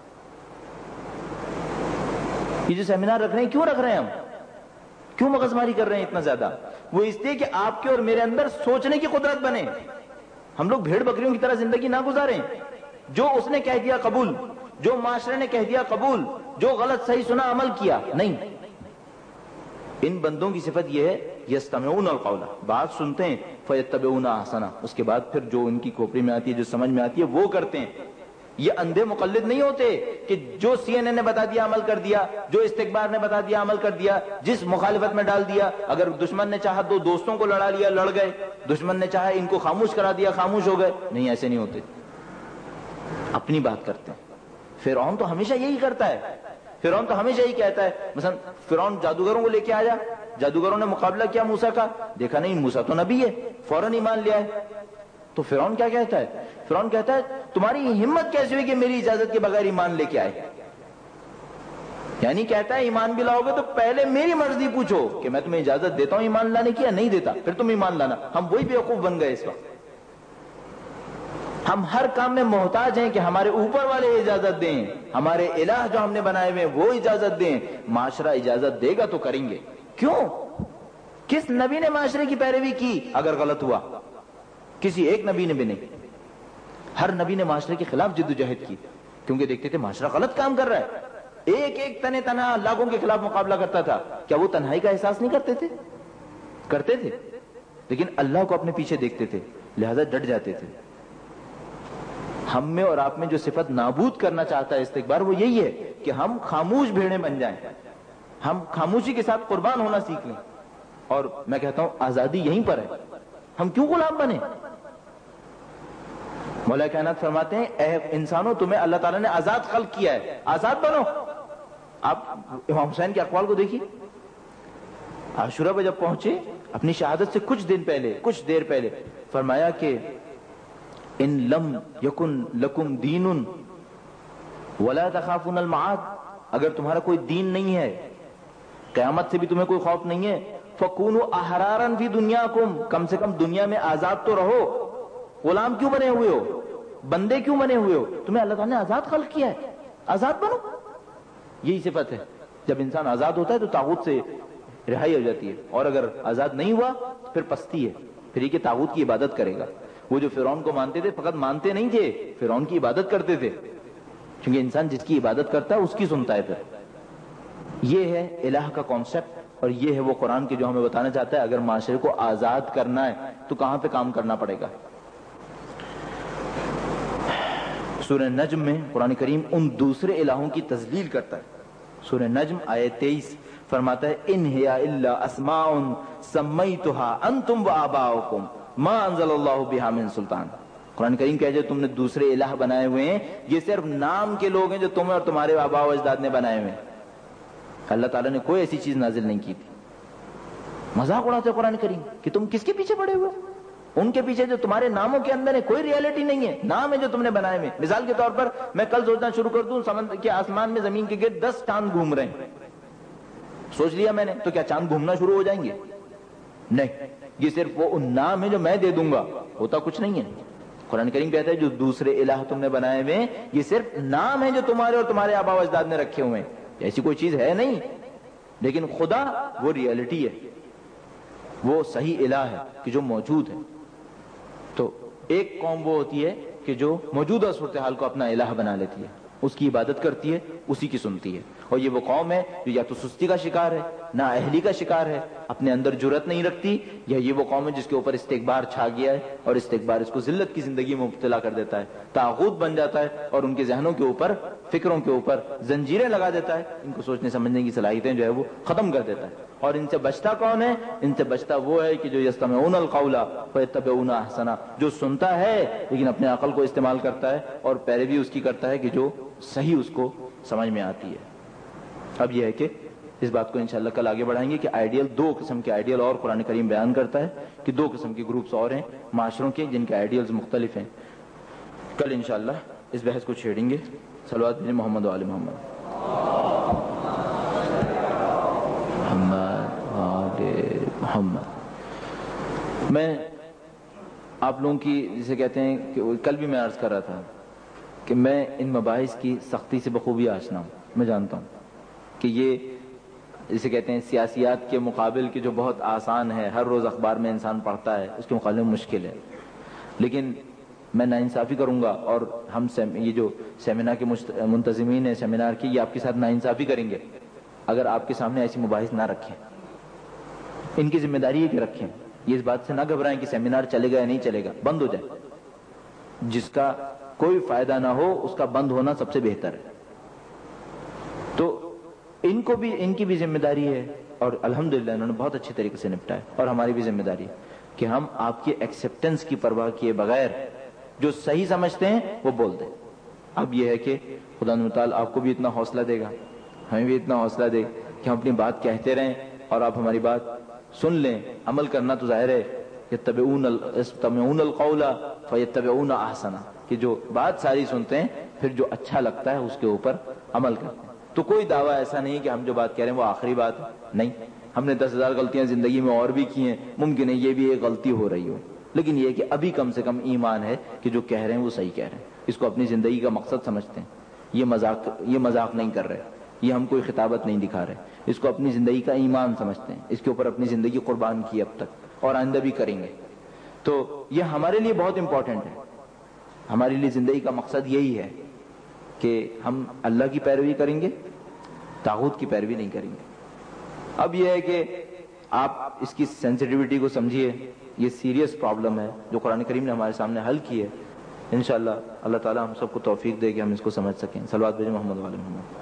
S1: یہ جو سیمینار رکھ رہے ہیں کیوں رکھ رہے ہیں ہم؟ کیوں مغز ماری کر رہے ہیں اتنا زیادہ؟ وہ اس لیے کہ آپ کے اور میرے اندر سوچنے کی قدرت بنے. ہم لوگ بھیڑ بکریوں کی طرح زندگی نہ گزاریں. جو اس نے کہہ دیا قبول، جو معاشرے نے کہہ دیا قبول، جو غلط صحیح سنا عمل کیا نہیں. ان بندوں کی صفت یہ ہے یستمعون القول، بات سنتے ہیں فیتبعون احسنہ، اس کے بعد پھر جو ان کی کھوپڑی میں آتی ہے، جو سمجھ میں آتی ہے وہ کرتے ہیں. یہ اندھے مقلد نہیں ہوتے کہ جو سی این این نے بتا دیا عمل کر دیا، جو استکبار نے بتا دیا عمل کر دیا، جس مخالفت میں ڈال دیا. اگر دشمن نے چاہا دو دوستوں کو لڑا لیا، لڑ گئے. دشمن نے چاہا ان کو خاموش کرا دیا، خاموش ہو گئے. نہیں، ایسے نہیں ہوتے، اپنی بات کرتے ہیں. فرعون تو ہمیشہ یہی کرتا ہے. فرعون تو ہمیشہ یہی کہتا ہے. مثلا فرعون جادوگروں کو لے کے آیا، جادوگروں نے مقابلہ کیا موسیٰ کا، دیکھا نہیں موسیٰ تو نبی ہے، فوراً ایمان لے آئے. تو فرعون کیا کہتا ہے؟ فرعون کہتا ہے تمہاری ہمت کیسے ہوئی کہ میری اجازت کے بغیر ایمان لے کے آئے؟ یعنی کہتا ہے ایمان بھی لاؤ گے تو پہلے میری مرضی پوچھو کہ میں تمہیں اجازت دیتا ہوں ایمان لانے کی یا نہیں دیتا، پھر تم ایمان لانا. ہم وہی بیوقوف بن گئے اس وقت. ہم ہر کام میں محتاج ہیں کہ ہمارے اوپر والے اجازت دیں، ہمارے الہ جو ہم نے بنائے ہوئے وہ اجازت دیں. معاشرہ اجازت دے گا تو کریں گے. کیوں؟ کس نبی نے معاشرے کی پیروی کی اگر غلط ہوا؟ کسی ایک نبی نے بھی نہیں. ہر نبی نے معاشرے کے خلاف جد و جہد کی، کیونکہ دیکھتے تھے معاشرہ غلط کام کر رہا ہے. ایک ایک تنہا لاکھوں کے خلاف مقابلہ کرتا تھا. کیا وہ تنہائی کا احساس نہیں کرتے تھے؟ کرتے تھے، لیکن اللہ کو اپنے پیچھے دیکھتے تھے، لہذا ڈٹ جاتے تھے. ہم میں اور آپ میں جو صفت نابود کرنا چاہتا ہے استکبار، وہ یہی ہے کہ ہم خاموش بھیڑیں بن جائیں، ہم خاموشی کے ساتھ قربان ہونا سیکھ لیں. اور میں کہتا ہوں آزادی یہیں پر ہے. ہم کیوں غلام بنے؟ مولا کائنات فرماتے ہیں اے انسانوں تمہیں اللہ تعالیٰ نے آزاد خلق کیا ہے، آزاد بنو. آپ امام حسین کے اقوال کو دیکھیے. عاشورہ پہ جب پہنچے اپنی شہادت سے کچھ دیر پہلے فرمایا کہ ان لم یکن لکم دین ولا تخافون المعاد، اگر تمہارا کوئی دین نہیں ہے، قیامت سے بھی تمہیں کوئی خوف نہیں ہے، فکونوا احرارا فی دنیاکم، کم سے کم دنیا میں آزاد تو رہو. غلام کیوں بنے ہوئے ہو؟ بندے کیوں بنے ہوئے ہو؟ تمہیں اللہ تعالیٰ نے آزاد خلق کیا ہے، آزاد بنو. یہی صفت ہے. جب انسان آزاد ہوتا ہے تو طاغوت سے رہائی ہو جاتی ہے. اور اگر آزاد نہیں ہوا پھر پستی ہے, پھر یہ کہ طاغوت کی عبادت کرے گا. وہ جو فرعون کو مانتے تھے فقط مانتے نہیں تھے, فرعون کی عبادت کرتے تھے, کیونکہ انسان جس کی عبادت کرتا ہے اس کی سنتا ہے. پھر یہ ہے الہ کا کانسیپٹ, اور یہ ہے وہ قرآن کی جو ہمیں بتانا چاہتا ہے اگر معاشرے کو آزاد کرنا ہے تو کہاں پہ کام کرنا پڑے گا. سورہ نجم میں قرآن کریم ان دوسرے الہوں کی تذلیل کرتا ہے. سورہ نجم آیت 23 فرماتا ہے ان ہی الا اسماء سمیتها انتم وآباؤکم ما انزل اللہ بہا من سلطان. قرآن کریم کہے جو تم نے دوسرے الہ بنائے ہوئے ہیں یہ صرف نام کے لوگ ہیں جو تمہیں اور تمہارے آباء و اجداد نے بنائے ہوئے ہیں. اللہ تعالیٰ نے کوئی ایسی چیز نازل نہیں کی تھی. مذاق اڑاتے ہیں قرآن کریم کہ تم کس کے پیچھے پڑے ہوئے, ان کے پیچھے جو تمہارے ناموں کے اندر ہے کوئی ریالٹی نہیں ہے, نام ہے جو تم نے بنائے ہوئے. مثال کے طور پر میں کل سوچنا شروع کر دوں سمندر کے آسمان میں زمین کے گرد 10 چاند گھوم رہے ہیں, سوچ لیا میں نے, تو کیا چاند گھومنا شروع ہو جائیں گے؟ نہیں, یہ صرف وہ نام ہے جو میں دے دوں گا, ہوتا کچھ نہیں ہے. قرآن کریم کہتا ہے جو دوسرے الہ تم نے بنائے ہوئے یہ صرف نام ہے جو تمہارے اور تمہارے آباء و اجداد نے رکھے ہوئے ہیں, ایسی کوئی چیز ہے نہیں. لیکن خدا وہ ریالٹی ہے, وہ صحیح الہ ہے کہ جو موجود ہے. تو ایک قوم وہ ہوتی ہے کہ جو موجودہ صورتحال کو اپنا الہ بنا لیتی ہے, اس کی عبادت کرتی ہے, اسی کی سنتی ہے. اور یہ وہ قوم ہے جو یا تو سستی کا شکار ہے, نااہلی کا شکار ہے, اپنے اندر جرأت نہیں رکھتی, یا یہ وہ قوم ہے جس کے اوپر استکبار چھا گیا ہے اور استکبار اس کو ذلت کی زندگی میں مبتلا کر دیتا ہے, طاغوت بن جاتا ہے اور ان کے ذہنوں کے اوپر, فکروں کے اوپر زنجیریں لگا دیتا ہے, ان کو سوچنے سمجھنے کی صلاحیتیں جو ہے وہ ختم کر دیتا ہے. اور ان سے بچتا کون ہے؟ ان سے بچتا وہ ہے کہ جو یستمعون القول فیتبعون احسنہ, جو سنتا ہے لیکن اپنے عقل کو استعمال کرتا ہے اور پیروی اس کی کرتا ہے کہ جو صحیح اس کو سمجھ میں آتی ہے. اب یہ ہے کہ اس بات کو انشاءاللہ کل آگے بڑھائیں گے کہ آئیڈیل, 2 قسم کے آئیڈیل اور قرآن کریم بیان کرتا ہے کہ 2 قسم کے گروپس اور ہیں معاشروں کے جن کے آئیڈیلز مختلف ہیں. کل انشاءاللہ اس بحث کو چھیڑیں گے. صلوات بھیجیں محمد و آل محمد. محمد. میں آپ لوگوں کی جسے کہتے ہیں کہ کل بھی میں عرض کر رہا تھا کہ میں ان مباحث کی سختی سے بخوبی آشنا ہوں. میں جانتا ہوں کہ یہ جسے کہتے ہیں سیاسیات کے مقابل کے جو بہت آسان ہے, ہر روز اخبار میں انسان پڑھتا ہے, اس کے مقابلے میں مشکل ہے. لیکن میں ناانصافی کروں گا, اور ہم یہ جو سیمینار کے منتظمین ہیں سیمینار کی, یہ آپ کے ساتھ ناانصافی کریں گے اگر آپ کے سامنے ایسی مباحث نہ رکھیں. ان کی ذمہ داری ہے کہ رکھیں. یہ اس بات سے نہ گھبرائیں کہ سیمینار چلے گا یا نہیں چلے گا, بند ہو جائے. جس کا کوئی فائدہ نہ ہو اس کا بند ہونا سب سے بہتر ہے. تو ان کو بھی, ان کی بھی ذمہ داری ہے, اور الحمدللہ انہوں نے بہت اچھے طریقے سے نپٹا ہے. اور ہماری بھی ذمہ داری ہے کہ ہم آپ کی ایکسیپٹنس کی پرواہ کیے بغیر جو صحیح سمجھتے ہیں وہ بول دیں. اب یہ ہے کہ خدا تعالیٰ آپ کو بھی اتنا حوصلہ دے گا, ہمیں بھی اتنا حوصلہ دے کہ ہم اپنی بات کہتے رہیں اور آپ ہماری بات سن لیں. عمل کرنا تو ظاہر ہے, یستمعون القول فیتبعون احسنہ, کہ جو بات ساری سنتے ہیں پھر جو اچھا لگتا ہے اس کے اوپر عمل کرتے ہیں. تو کوئی دعویٰ ایسا نہیں کہ ہم جو بات کہہ رہے ہیں وہ آخری بات ہے, نہیں. ہم نے 10,000 غلطیاں زندگی میں اور بھی کی ہیں, ممکن ہے یہ بھی ایک غلطی ہو رہی ہو, لیکن یہ کہ ابھی کم سے کم ایمان ہے کہ جو کہہ رہے ہیں وہ صحیح کہہ رہے ہیں, اس کو اپنی زندگی کا مقصد سمجھتے ہیں. یہ مذاق نہیں کر رہے, یہ ہم کوئی خطابت نہیں دکھا رہے, اس کو اپنی زندگی کا ایمان سمجھتے ہیں, اس کے اوپر اپنی زندگی قربان کی اب تک اور آئندہ بھی کریں گے. تو یہ ہمارے لیے بہت امپورٹنٹ ہے. ہمارے لیے زندگی کا مقصد یہی ہے کہ ہم اللہ کی پیروی کریں گے, طاغوت کی پیروی نہیں کریں گے. اب یہ ہے کہ آپ اس کی سینسٹیوٹی کو سمجھیے, یہ سیریس پرابلم ہے جو قرآن کریم نے ہمارے سامنے حل کی ہے. انشاءاللہ اللہ تعالیٰ ہم سب کو توفیق دے کہ ہم اس کو سمجھ سکیں. صلوات بھیجیں محمد و آل محمد.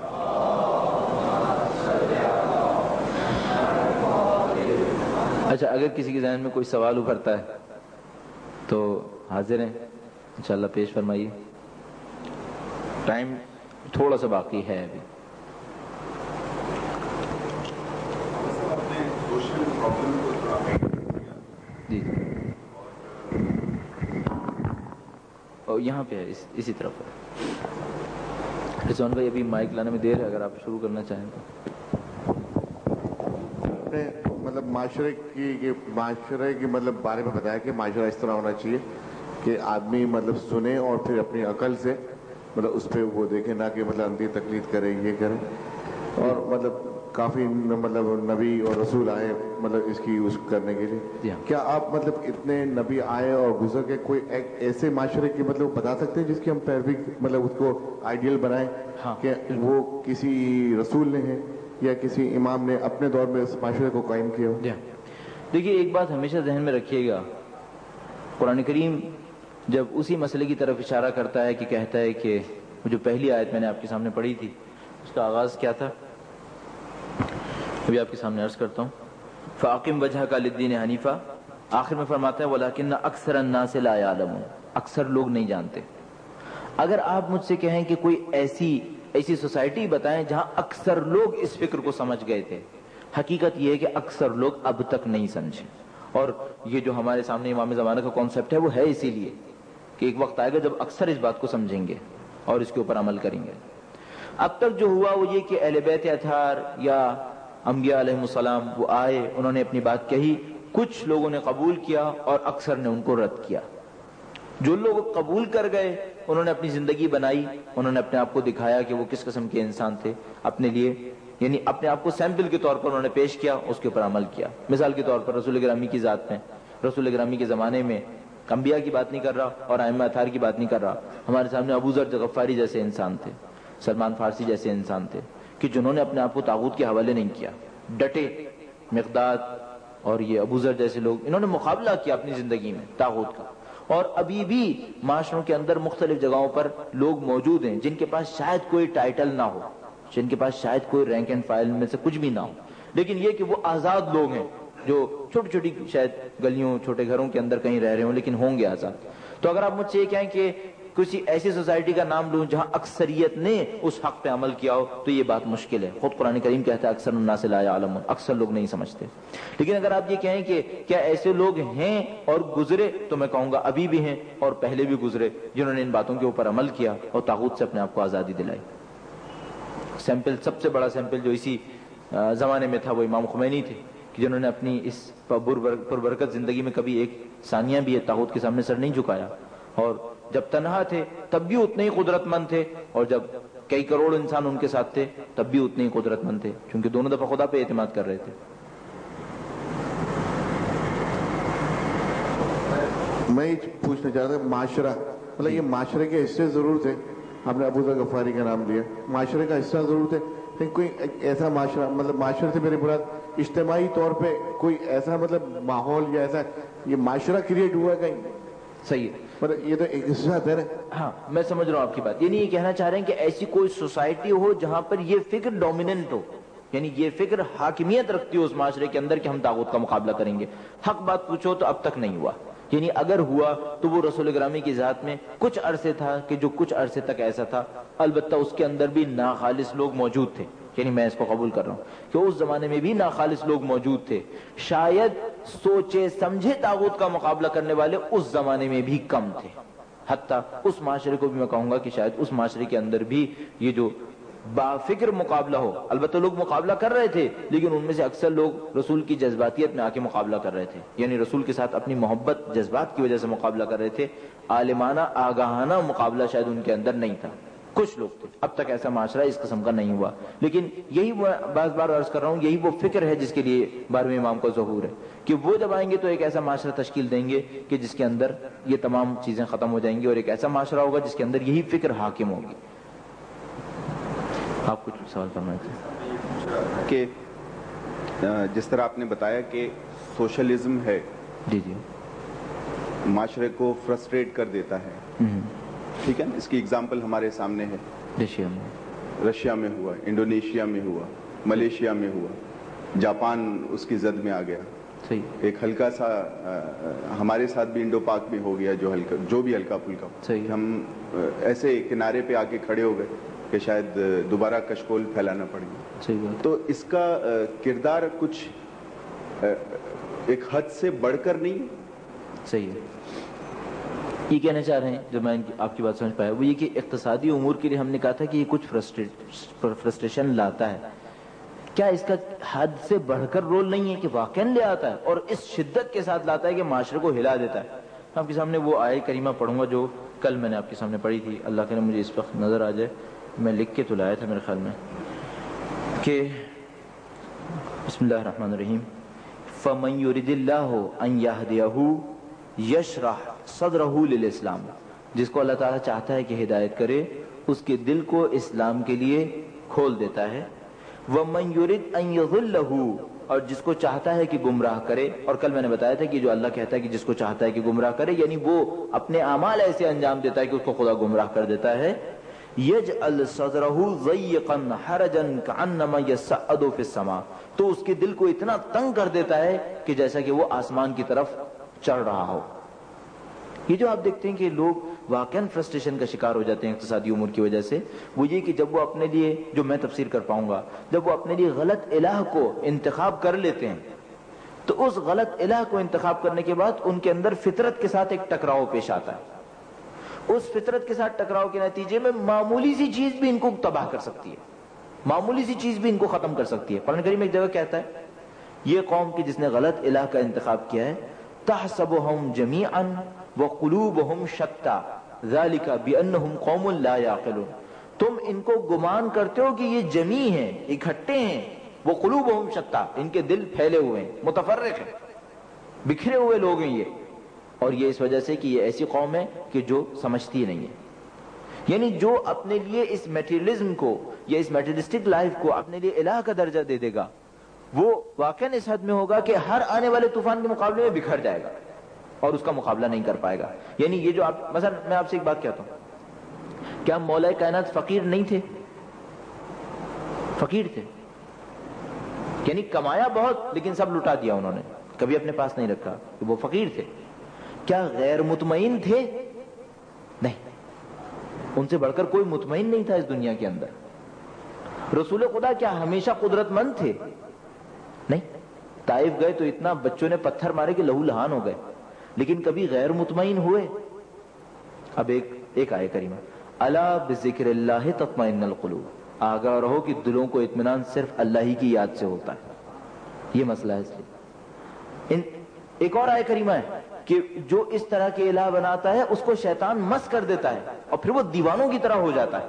S1: اچھا, اگر کسی کے ذہن میں کوئی سوال ابھرتا ہے تو حاضر ہیں, انشاءاللہ پیش فرمائیے. ٹائم تھوڑا سا باقی ہے ابھی. جی اور یہاں پہ ہے, اسی طرف ہے. رضوان بھائی ابھی مائک لانے میں دیر ہے, اگر آپ شروع کرنا چاہیں تو.
S2: مطلب معاشرے کی مطلب بارے میں بتایا کہ معاشرہ اس طرح ہونا چاہیے کہ آدمی مطلب سنے اور پھر اپنی عقل سے مطلب اس پہ وہ دیکھے, نہ کہ مطلب اندھی تقلید کرے, یہ کرے. اور مطلب کافی مطلب نبی اور رسول آئے مطلب اس کی یوز کرنے کے لیے. کیا آپ مطلب اتنے نبی آئے اور گزر کے کوئی ایسے معاشرے کی مطلب بتا سکتے ہیں جس کی ہم پیروی مطلب اس کو آئیڈیل بنائیں کہ وہ کسی رسول نے ہے یا کسی امام نے اپنے دور میں اس معاشرے کو قائم کیا ہو؟
S1: دیکھیے ایک بات ہمیشہ ذہن میں رکھیے گا، قرآن کریم جب اسی مسئلے کی طرف اشارہ کرتا ہے کہ کہتا ہے کہ جو پہلی آیت میں نے آپ کے سامنے پڑھی تھی اس کا آغاز کیا تھا، ابھی آپ کے سامنے عرض کرتا ہوں. فَأَقِمْ وَجْهَكَ لِلدِّينِ حَنِيفًا، آخر میں فرماتا ہے وَلَكِنَّ أَكْثَرَ النَّاسِ لَا يَعْلَمُونَ، اکثر لوگ نہیں جانتے. اگر آپ مجھ سے کہیں کہ کوئی ایسی سوسائٹی بتائیں جہاں اکثر لوگ اس فکر کو سمجھ گئے تھے، حقیقت یہ ہے کہ اکثر لوگ اب تک نہیں سمجھے. اور یہ جو ہمارے سامنے امام زمانہ کا کانسیپٹ ہے وہ ہے اسی لیے کہ ایک وقت آئے گا جب اکثر اس بات کو سمجھیں گے اور اس کے اوپر عمل کریں گے. اب تک جو ہوا وہ یہ کہ اہل بیت اطہار یا انبیاء علیہ السلام وہ آئے، انہوں نے اپنی بات کہی، کچھ لوگوں نے قبول کیا اور اکثر نے ان کو رد کیا. جو لوگ قبول کر گئے انہوں نے اپنی زندگی بنائی، انہوں نے اپنے آپ کو دکھایا کہ وہ کس قسم کے انسان تھے، اپنے لیے یعنی اپنے آپ کو سیمپل کے طور پر انہوں نے پیش کیا، اس کے اوپر عمل کیا. مثال کے طور پر رسول گرامی کی ذات میں، رسول گرامی کے زمانے میں انبیاء کی بات نہیں کر رہا اور ائمہ اطہار کی بات نہیں کر رہا، ہمارے سامنے ابو ذر غفاری جیسے انسان تھے، سلمان فارسی جیسے انسان تھے کہ جنہوں نے اپنے آپ کو طاغوت کے حوالے نہیں کیا، ڈٹے. مقداد اور یہ ابو ذر جیسے لوگ انہوں نے مقابلہ کیا اپنی زندگی میں طاغوت کا. اور ابھی بھی معاشروں کے اندر مختلف جگہوں پر لوگ موجود ہیں جن کے پاس شاید کوئی ٹائٹل نہ ہو، جن کے پاس شاید کوئی رینک اینڈ فائل میں سے کچھ بھی نہ ہو، لیکن یہ کہ وہ آزاد لوگ ہیں جو چھوٹی چھوٹی شاید گلیوں چھوٹے گھروں کے اندر کہیں رہ رہے ہوں لیکن ہوں گے آزاد. تو اگر آپ مجھ سے یہ کہیں کہ کسی ایسی سوسائٹی کا نام لوں جہاں اکثریت نے اس حق پہ عمل کیا ہو تو یہ بات مشکل ہے. خود قرآن کریم کہتا ہے اکثر الناس لا یعلمون، اکثر لوگ نہیں سمجھتے. لیکن اگر آپ یہ کہیں کہ کیا ایسے لوگ ہیں اور گزرے، تو میں کہوں گا ابھی بھی ہیں اور پہلے بھی گزرے جنہوں نے ان باتوں کے اوپر عمل کیا اور طاغوت سے اپنے آپ کو آزادی دلائی. سیمپل سب سے بڑا سیمپل جو اسی زمانے میں تھا وہ امام خمینی تھے کہ جنہوں نے اپنی اس پربرکت زندگی میں کبھی ایک ثانیہ بھی طاغوت کے سامنے سر نہیں جھکایا، اور جب تنہا تھے تب بھی اتنے ہی قدرت مند تھے، اور جب کئی کروڑ انسان ان کے ساتھ تھے تب بھی اتنے ہی قدرت مند تھے، کیونکہ دونوں دفعہ خدا پہ اعتماد کر رہے تھے.
S2: میں یہ پوچھنا چاہتا تھا معاشرہ مطلب یہ معاشرے کے حصے ضرور تھے، آپ نے ابو ذر غفاری کا نام لیا، معاشرے کا حصہ ضرور تھے، لیکن کوئی ایسا معاشرہ مطلب معاشرے سے میری مراد اجتماعی طور پہ کوئی ایسا مطلب ماحول یا ایسا یہ معاشرہ کریٹ ہوا ہے کہیں؟
S1: صحیح ہے،
S2: مطلب یہ تو ایک حصہ ہے نا.
S1: ہاں میں سمجھ رہا ہوں آپ کی بات. یعنی یہ کہنا چاہ رہے ہیں کہ ایسی کوئی سوسائٹی ہو جہاں پر یہ فکر ڈومیننٹ ہو، یعنی یہ فکر حاکمیت رکھتی ہو اس معاشرے کے اندر کہ ہم طاغوت کا مقابلہ کریں گے. حق بات پوچھو تو اب تک نہیں ہوا، یعنی اگر ہوا تو وہ رسول گرامی کی ذات میں کچھ عرصے تھا کہ جو کچھ عرصے تک ایسا تھا، البتہ اس کے اندر بھی ناخالص لوگ موجود تھے. یعنی میں اس کو قبول کر رہا ہوں کہ اس زمانے میں بھی ناخالص لوگ موجود تھے، شاید سوچے سمجھے طاغوت کا مقابلہ کرنے والے اس زمانے میں بھی کم تھے. حتیٰ اس معاشرے کو بھی میں کہوں گا کہ شاید اس معاشرے کے اندر بھی یہ جو بافکر مقابلہ ہو، البتہ لوگ مقابلہ کر رہے تھے لیکن ان میں سے اکثر لوگ رسول کی جذباتیت میں آ کے مقابلہ کر رہے تھے، یعنی رسول کے ساتھ اپنی محبت جذبات کی وجہ سے مقابلہ کر رہے تھے. عالمانہ آگاہانہ مقابلہ شاید ان کے اندر نہیں تھا، کچھ لوگ تھے. اب تک ایسا معاشرہ اس قسم کا نہیں ہوا، لیکن یہی بار بار عرض کر رہا ہوں، یہی وہ فکر ہے جس کے لیے 12ویں امام کو ظہور ہے کہ وہ جب آئیں گے تو ایک ایسا معاشرہ تشکیل دیں گے کہ جس کے اندر یہ تمام چیزیں ختم ہو جائیں گی، اور ایک ایسا معاشرہ ہوگا جس کے اندر یہی فکر حاکم ہوگی. آپ کچھ سوال کرنا چاہیے
S3: کہ جس طرح آپ نے بتایا کہ سوشلزم ہے،
S1: جی جی،
S3: معاشرے کو فرسٹریٹ کر دیتا ہے، ٹھیک ہے، اس کی اگزامپل ہمارے سامنے ہے. رشیا میں ہوا، انڈونیشیا میں ہوا، ملیشیا میں ہوا، جاپان اس کی زد میں آ گیا. ایک ہلکا سا ہمارے ساتھ بھی انڈو پاک میں ہو گیا جو بھی ہلکا پھلکا، ہم ایسے کنارے پہ آ کے کھڑے ہو گئے کہ شاید دوبارہ کشکول پھیلانا پڑ گیا. تو اس کا کردار کچھ ایک حد سے بڑھ کر نہیں.
S1: صحیح ہے، یہ کہنا چاہ رہے ہیں جو میں آپ کی بات سمجھ پایا وہ یہ کہ اقتصادی امور کے لیے ہم نے کہا تھا کہ یہ کچھ فرسٹریشن لاتا ہے، کیا اس کا حد سے بڑھ کر رول نہیں ہے کہ واقعاً لے آتا ہے اور اس شدت کے ساتھ لاتا ہے کہ معاشرے کو ہلا دیتا ہے. آپ کے سامنے وہ آیت کریمہ پڑھوں گا جو کل میں نے آپ کے سامنے پڑھی تھی، اللہ کرے مجھے اس وقت نظر آ جائے، میں لکھ کے تو لایا تھا میرے خیال میں. کہ بسم اللہ الرحمن الرحیم فَمَن يُرِدِ اللَّهُ أَن يَهْدِيَهُ يَشْرَحْ صَدْرَهُ لِلْإِسْلَامِ، جس کو اللہ تعالیٰ چاہتا ہے کہ ہدایت کرے اس کے دل کو اسلام کے لیے کھول دیتا ہے. وَمَن يُرِدْ أَن يَضِلَّهُ، اور جس کو چاہتا ہے کہ گمراہ کرے. اور کل میں نے بتایا تھا کہ جو اللہ کہتا ہے کہ جس کو چاہتا ہے کہ گمراہ کرے، یعنی وہ اپنے اعمال ایسے انجام دیتا ہے کہ اس کو خدا گمراہ کر دیتا ہے. یجعل صدرہ ضیقا حرجا کعنما یصعد فی السماء، تو اس کے دل کو اتنا تنگ کر دیتا ہے کہ جیسا کہ وہ آسمان کی طرف چڑھ رہا ہو. یہ جو آپ دیکھتے ہیں کہ لوگ واقعاً فرسٹریشن کا شکار ہو جاتے ہیں اقتصادی امور کی وجہ سے، وہ یہ کہ جب وہ اپنے لیے، جو میں تفسیر کر پاؤں گا، جب وہ اپنے لیے غلط الہ کو انتخاب کر لیتے ہیں تو اس غلط الہ کو انتخاب کرنے کے بعد ان کے اندر فطرت کے ساتھ ایک ٹکراؤ پیش آتا ہے. اس فطرت کے ساتھ ٹکراؤ کے نتیجے میں معمولی سی چیز بھی ان کو تباہ کر سکتی ہے، معمولی سی چیز بھی ان کو ختم کر سکتی ہے. قرآن کریم ایک جگہ کہتا ہے یہ قوم کی جس نے غلط الہ کا انتخاب کیا ہے، تحسبهم جميعا وقلوبهم شتى ذلك بانهم قوم لا يعقلون، تم ان کو گمان کرتے ہو کہ یہ جمی ہیں، اکٹھے ہیں، وقلوبهم شتى، ان کے دل پھیلے ہوئے ہیں، متفرق ہیں، بکھرے ہوئے لوگ ہیں یہ. اور یہ اس وجہ سے کہ یہ ایسی قوم ہے کہ جو سمجھتی نہیں ہے. یعنی جو اپنے لیے اس میٹیریلزم کو یا اس میٹیریلسٹک لائف کو اپنے لیے الہ کا درجہ دے دے گا، وہ واقعاً اس حد میں ہوگا کہ ہر آنے والے طوفان کے مقابلے میں بکھر جائے گا اور اس کا مقابلہ نہیں کر پائے گا. یعنی یہ جو آپ، مثلا میں آپ سے ایک بات کہتا ہوں، کیا مولا کائنات فقیر نہیں تھے؟ فقیر تھے، یعنی کمایا بہت لیکن سب لٹا دیا انہوں نے، کبھی اپنے پاس نہیں رکھا، وہ فقیر تھے. کیا غیر مطمئن تھے؟ نہیں، ان سے بڑھ کر کوئی مطمئن نہیں تھا اس دنیا کے اندر. رسول خدا کیا ہمیشہ قدرت مند تھے؟ نہیں. طائف گئے تو اتنا بچوں نے پتھر مارے کہ لہو لہان ہو گئے، لیکن کبھی غیر مطمئن ہوئے؟ اب ایک آیت کریمہ، الا بذکر اللہ تطمئن القلوب، آگاہ رہو کہ دلوں کو اطمینان صرف اللہ ہی کی یاد سے ہوتا ہے. یہ مسئلہ ہے. اس لیے ایک اور آیت کریمہ ہے کہ جو اس طرح کے الہ بناتا ہے اس کو شیطان مس کر دیتا ہے اور پھر وہ دیوانوں کی طرح ہو جاتا ہے.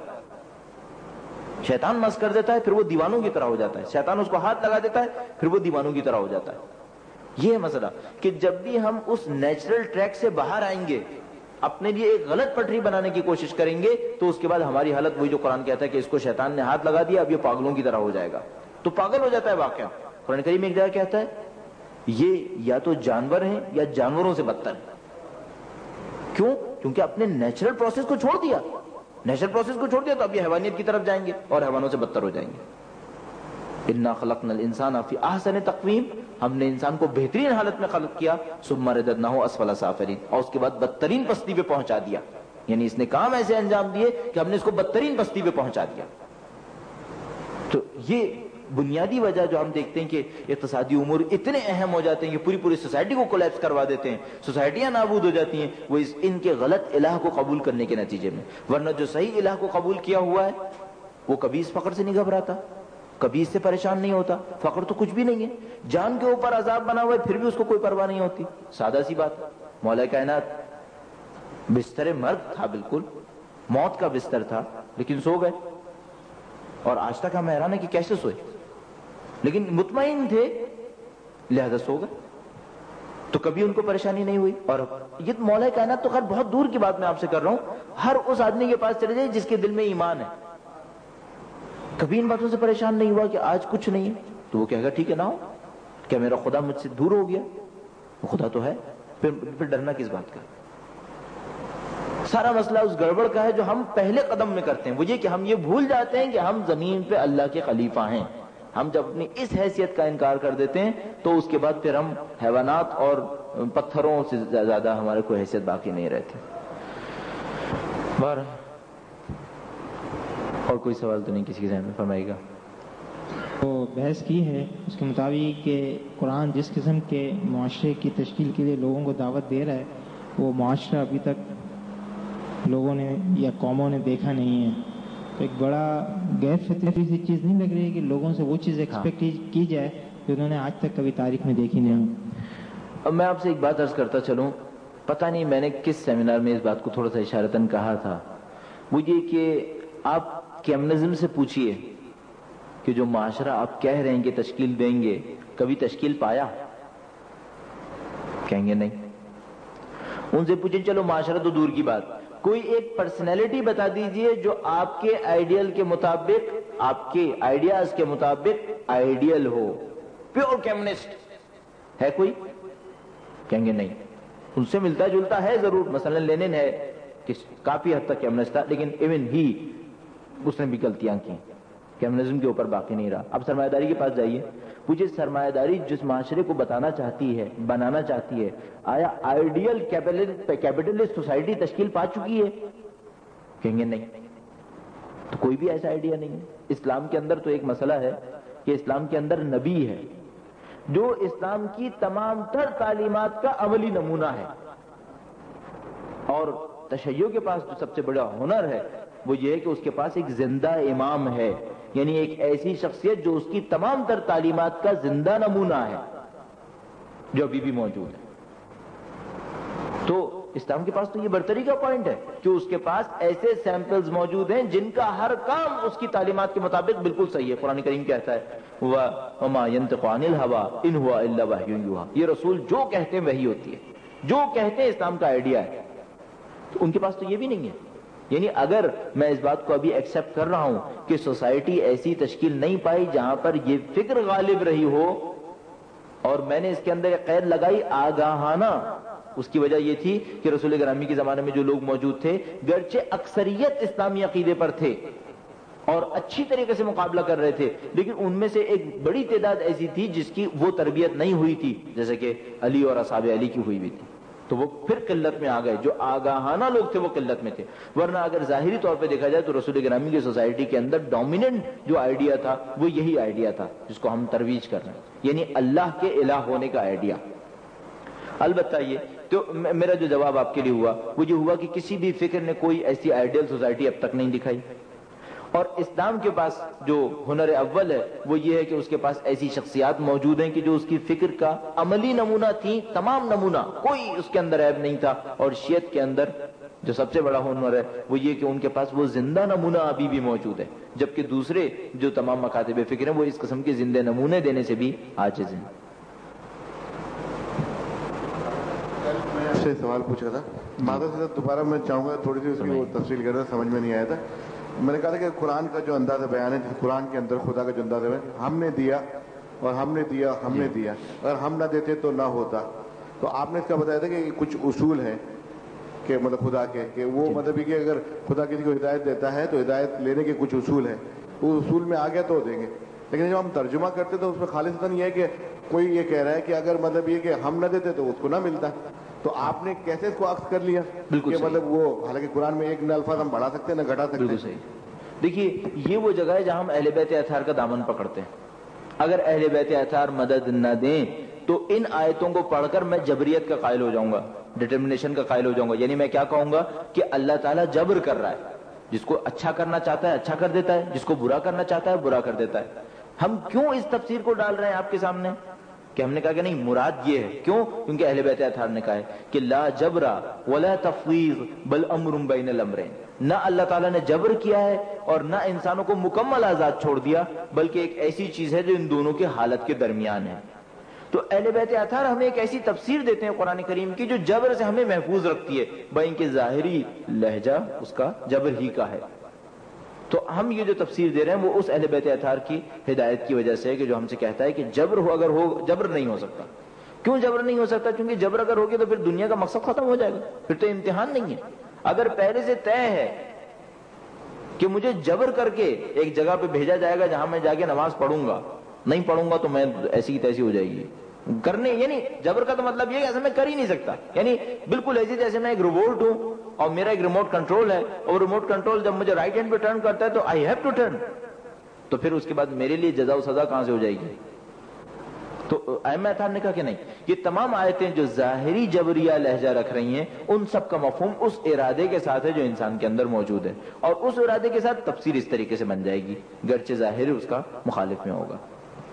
S1: شیطان مس کر دیتا ہے پھر وہ دیوانوں کی طرح ہو جاتا ہے. شیطان اس کو ہاتھ لگا دیتا ہے پھر وہ دیوانوں کی طرح ہو جاتا ہے. یہ ہے مسئلہ کہ جب بھی ہم اس نیچرل ٹریک سے باہر آئیں گے، اپنے لیے ایک غلط پٹری بنانے کی کوشش کریں گے، تو اس کے بعد ہماری حالت وہی جو قرآن کہتا ہے کہ اس کو شیطان نے ہاتھ لگا دیا، اب یہ پاگلوں کی طرح ہو جائے گا. تو پاگل ہو جاتا ہے واقعہ. قرآن کریم ایک جگہ کہتا ہے یہ یا تو جانور ہیں یا جانوروں سے بدتر ہیں. کیوں؟ کیونکہ اپنے نیچرل پروسیس کو چھوڑ دیا. نیچرل پروسیس کو چھوڑ دیا تو اب یہ حیوانیت کی طرف جائیں گے اور حیوانوں سے بدتر ہو جائیں گے. انا خلقنا الانسان فی احسن تقویم، ہم نے انسان کو بہترین حالت میں خلق کیا، ثم رددناہ اسفل سافلین، اور اس کے بعد بدترین پستی پہ پہنچا دیا. یعنی اس نے کام ایسے انجام دیے کہ ہم نے اس کو بدترین پستی پہ پہنچا دیا. تو یہ بنیادی وجہ جو ہم دیکھتے ہیں کہ اقتصادی امور اتنے اہم ہو جاتے ہیں کہ پوری سوسائٹی کو کولیپس کروا دیتے ہیں، سوسائٹیاں نابود ہو جاتی ہیں، وہ ان کے غلط الہ کو قبول کرنے کے نتیجے میں. ورنہ جو صحیح الہ کو قبول کیا ہوا ہے وہ کبھی اس فقر سے نہیں گھبراتا، کبھی اس سے پریشان نہیں ہوتا. فقر تو کچھ بھی نہیں ہے، جان کے اوپر عذاب بنا ہوا ہے پھر بھی اس کو کوئی پرواہ نہیں ہوتی. سادہ سی بات. مولا کائنات بستر مرگ تھا، بالکل موت کا بستر تھا، لیکن سو گئے. اور آج تک ہم حیران ہیں کہ کیسے سوئے، لیکن مطمئن تھے لہذا سو گئے، تو کبھی ان کو پریشانی نہیں ہوئی. اور یہ مولا کائنات تو خیر بہت دور کی بات میں آپ سے کر رہا ہوں، ہر اس آدمی کے پاس چلے جائے جس کے دل میں ایمان ہے، کبھی ان باتوں سے پریشان نہیں ہوا کہ آج کچھ نہیں ہے، تو وہ کہے گا ٹھیک ہے نہ ہو، کیا میرا خدا مجھ سے دور ہو گیا؟ وہ خدا تو ہے، پھر ڈرنا کس بات کا؟ سارا مسئلہ اس گڑبڑ کا ہے جو ہم پہلے قدم میں کرتے ہیں. وہ یہ کہ ہم یہ بھول جاتے ہیں کہ ہم زمین پہ اللہ کے خلیفہ ہیں. ہم جب اپنی اس حیثیت کا انکار کر دیتے ہیں تو اس کے بعد پھر ہم حیوانات اور پتھروں سے زیادہ ہمارے کوئی حیثیت باقی نہیں رہتی. اور کوئی سوال تو نہیں کسی کے ذہن میں؟ فرمائے گا.
S4: تو بحث کی ہے اس کے مطابق کہ قرآن جس قسم کے معاشرے کی تشکیل کے لیے لوگوں کو دعوت دے رہا ہے وہ معاشرہ ابھی تک لوگوں نے یا قوموں نے دیکھا نہیں ہے. تو ایک بڑا غیر فطری سی چیز نہیں لگ رہی ہے کہ لوگوں سے وہ چیز ایکسپیکٹ کی جائے جو انہوں نے آج تک کبھی تاریخ میں دیکھی نہیں ہو.
S1: اب میں آپ سے ایک بات عرض کرتا چلوں، پتہ نہیں میں نے کس سیمینار میں اس بات کو تھوڑا سا اشارتاً کہا تھا، وہ یہ کہ آپ کیمنزم سے پوچھئے کہ جو معاشرہ آپ کہہ رہے ہیں کہ تشکیل دیں گے کبھی تشکیل پایا؟ کہیں گے نہیں۔ ان سے پوچھیں چلو معاشرہ تو دور کی بات، کوئی ایک پرسنالٹی بتا دیجئے جو آپ کے آئیڈیل کے مطابق، آپ کے آئیڈیاز کے مطابق آئیڈیل ہو، پیور کمیونسٹ ہے کوئی؟ کہیں گے نہیں۔ ان سے ملتا جلتا ہے ضرور، مثلا لینن ہے کہ کافی حد تک کمیونسٹ تھا، لیکن ایون ہی اس نے بھی غلطیاں کی، کمیونزم کے اوپر باقی نہیں رہا۔ اب سرمایہ داری کے پاس جائیے، پوچھے سرمایہ داری جس معاشرے کو بتانا چاہتی ہے، بنانا چاہتی ہے، آیا آئیڈیل کیپٹلسٹ سوسائٹی تشکیل پا چکی ہے؟ کہیں گے نہیں۔ تو کوئی بھی ایسا آئیڈیا نہیں ہے۔ اسلام کے اندر تو ایک مسئلہ ہے کہ اسلام کے اندر نبی ہے جو اسلام کی تمام تر تعلیمات کا عملی نمونہ ہے، اور تشیع کے پاس جو سب سے بڑا ہنر ہے وہ یہ ہے کہ اس کے پاس ایک زندہ امام ہے، یعنی ایک ایسی شخصیت جو اس کی تمام تر تعلیمات کا زندہ نمونہ ہے، جو ابھی بھی موجود ہے۔ تو اسلام کے پاس تو یہ برتری کا پوائنٹ ہے کہ اس کے پاس ایسے سیمپلز موجود ہیں جن کا ہر کام اس کی تعلیمات کے مطابق بالکل صحیح ہے۔ قرآن کریم کہتا ہے وَمَا يَنْطِقُ عَنِ الْهَوَىٰ إِنْ هُوَ إِلَّا وَحْيٌ يُوحَىٰ، یہ رسول جو کہتے ہیں وہی ہوتی ہے، جو کہتے ہیں اسلام کا آئیڈیا ہے۔ تو ان کے پاس تو یہ بھی نہیں ہے۔ یعنی اگر میں اس بات کو ابھی ایکسپٹ کر رہا ہوں کہ سوسائٹی ایسی تشکیل نہیں پائی جہاں پر یہ فکر غالب رہی ہو، اور میں نے اس کے اندر ایک قید لگائی آگاہانہ، اس کی وجہ یہ تھی کہ رسول گرامی کے زمانے میں جو لوگ موجود تھے گرچہ اکثریت اسلامی عقیدے پر تھے اور اچھی طریقے سے مقابلہ کر رہے تھے، لیکن ان میں سے ایک بڑی تعداد ایسی تھی جس کی وہ تربیت نہیں ہوئی تھی، جیسے کہ علی اور اصحاب علی کی ہوئی ہوئی تھی، تو وہ پھر قلت میں آ گئے۔ جو آگاہانہ لوگ تھے وہ قلت میں تھے، ورنہ اگر ظاہری طور پہ دیکھا جائے تو رسول گرامی کی سوسائٹی کے اندر ڈومیننٹ جو آئیڈیا تھا وہ یہی آئیڈیا تھا جس کو ہم ترویج کر رہے ہیں، یعنی اللہ کے الہ ہونے کا آئیڈیا۔ البتہ یہ تو میرا جو جواب آپ کے لیے ہوا وہ یہ ہوا کہ کسی بھی فکر نے کوئی ایسی آئیڈیل سوسائٹی اب تک نہیں دکھائی، اور اسلام کے پاس جو ہنر اول ہے وہ یہ ہے کہ اس کے پاس ایسی شخصیات موجود ہیں کہ جو اس کی فکر کا عملی نمونہ تھی، تمام نمونہ، کوئی اس کے اندر عیب نہیں تھا۔ اور شیعت کے اندر جو سب سے بڑا ہنر ہے وہ یہ کہ ان کے پاس وہ زندہ نمونہ ابھی بھی موجود ہے، جبکہ دوسرے جو تمام مکاتب فکر ہیں وہ اس قسم کے زندہ نمونے دینے سے بھی عاجز ہیں۔
S2: سے سوال پوچھا تھا معذرت سے، دوبارہ میں چاہوں گا تھوڑی سی اس کی وہ تفصیل کرنا، سمجھ میں نہیں آیا تھا۔ میں نے کہا تھا کہ قرآن کا جو انداز بیان ہے، قرآن کے اندر خدا کا جو انداز ہے، ہم نے دیا اور ہم نے دیا، ہم نے دیا، اگر ہم نہ دیتے تو نہ ہوتا۔ تو آپ نے اس کا بتایا تھا کہ کچھ اصول ہیں کہ مطلب خدا کے کہ وہ مطلب یہ کہ اگر خدا کسی کو ہدایت دیتا ہے تو ہدایت لینے کے کچھ اصول ہیں، وہ اصول میں آ گیا تو دیں گے، لیکن جب ہم ترجمہ کرتے تو اس میں خالصتاً یہ ہے کہ کوئی یہ کہہ رہا ہے کہ اگر مطلب یہ کہ ہم نہ دیتے تو اس کو نہ ملتا، تو آپ نے کیسے اس کو عکس کر لیا کہ مطلب وہ حالانکہ قرآن میں ایک نہ الفاظ ہم بڑھا سکتے ہیں نہ گھٹا سکتے ہیں۔
S1: دیکھیے یہ وہ جگہ ہے جہاں ہم اہل بیت اطہار کا دامن پکڑتے ہیں۔ اگر اہل بیت اطہار مدد نہ دیں تو ان آیتوں کو پڑھ کر میں جبریت کا قائل ہو جاؤں گا، ڈٹرمنیشن کا قائل ہو جاؤں گا، یعنی میں کیا کہوں گا کہ اللہ تعالیٰ جبر کر رہا ہے، جس کو اچھا کرنا چاہتا ہے اچھا کر دیتا ہے، جس کو برا کرنا چاہتا ہے برا کر دیتا ہے۔ ہم کیوں اس تفسیر کو ڈال رہے ہیں آپ کے سامنے کہ ہم نے کہا کہ نہیں مراد یہ ہے، کیوں؟ کیونکہ اہل بیت اطہار نے کہا ہے کہ لا جبر ولا تفویض بل امر بین الامرین، نہ اللہ تعالیٰ نے جبر کیا ہے اور نہ انسانوں کو مکمل آزاد چھوڑ دیا، بلکہ ایک ایسی چیز ہے جو ان دونوں کے حالت کے درمیان ہے۔ تو اہل بیت اطہار ہمیں ایک ایسی تفسیر دیتے ہیں قرآن کریم کی جو جبر سے ہمیں محفوظ رکھتی ہے، بھائی کہ ظاہری لہجہ اس کا جبر ہی کا ہے۔ تو ہم یہ جو تفسیر دے رہے ہیں وہ اس اہل بیت اطہار کی ہدایت کی وجہ سے ہے کہ جو ہم سے کہتا ہے کہ جبر ہو، اگر ہو جبر نہیں ہو سکتا۔ کیوں جبر نہیں ہو سکتا؟ کیونکہ جبر اگر ہوگی تو پھر دنیا کا مقصد ختم ہو جائے گا، پھر تو امتحان نہیں ہے۔ اگر پہلے سے طے ہے کہ مجھے جبر کر کے ایک جگہ پہ بھیجا جائے گا جہاں میں جا کے نماز پڑھوں گا، نہیں پڑھوں گا تو میں ایسی کی تیسی ہو جائے گی کرنے، یعنی جبر کا تو مطلب یہ ہے کہ ایسا میں کر ہی نہیں سکتا، یعنی بالکل ایسے جیسے میں ایک روبوٹ ہوں اور میرا ایک ریموٹ کنٹرول ہے، اور ریموٹ کنٹرول جب مجھے رائٹ ہینڈ پہ ٹرن کرتا ہے تو آئی ہیو ٹو ٹرن، تو پھر اس کے بعد میرے لیے جزا و سزا کہاں سے ہو جائے گی؟ تو ائمہ اطہار نے کہا کہ نہیں، یہ تمام آیتیں جو ظاہری جبریہ لہجہ رکھ رہی ہیں ان سب کا مفہوم اس ارادے کے ساتھ ہے جو انسان کے اندر موجود ہے، اور اس ارادے کے ساتھ تفسیر اس طریقے سے بن جائے گی گرچہ ظاہر اس کا مخالف میں ہوگا۔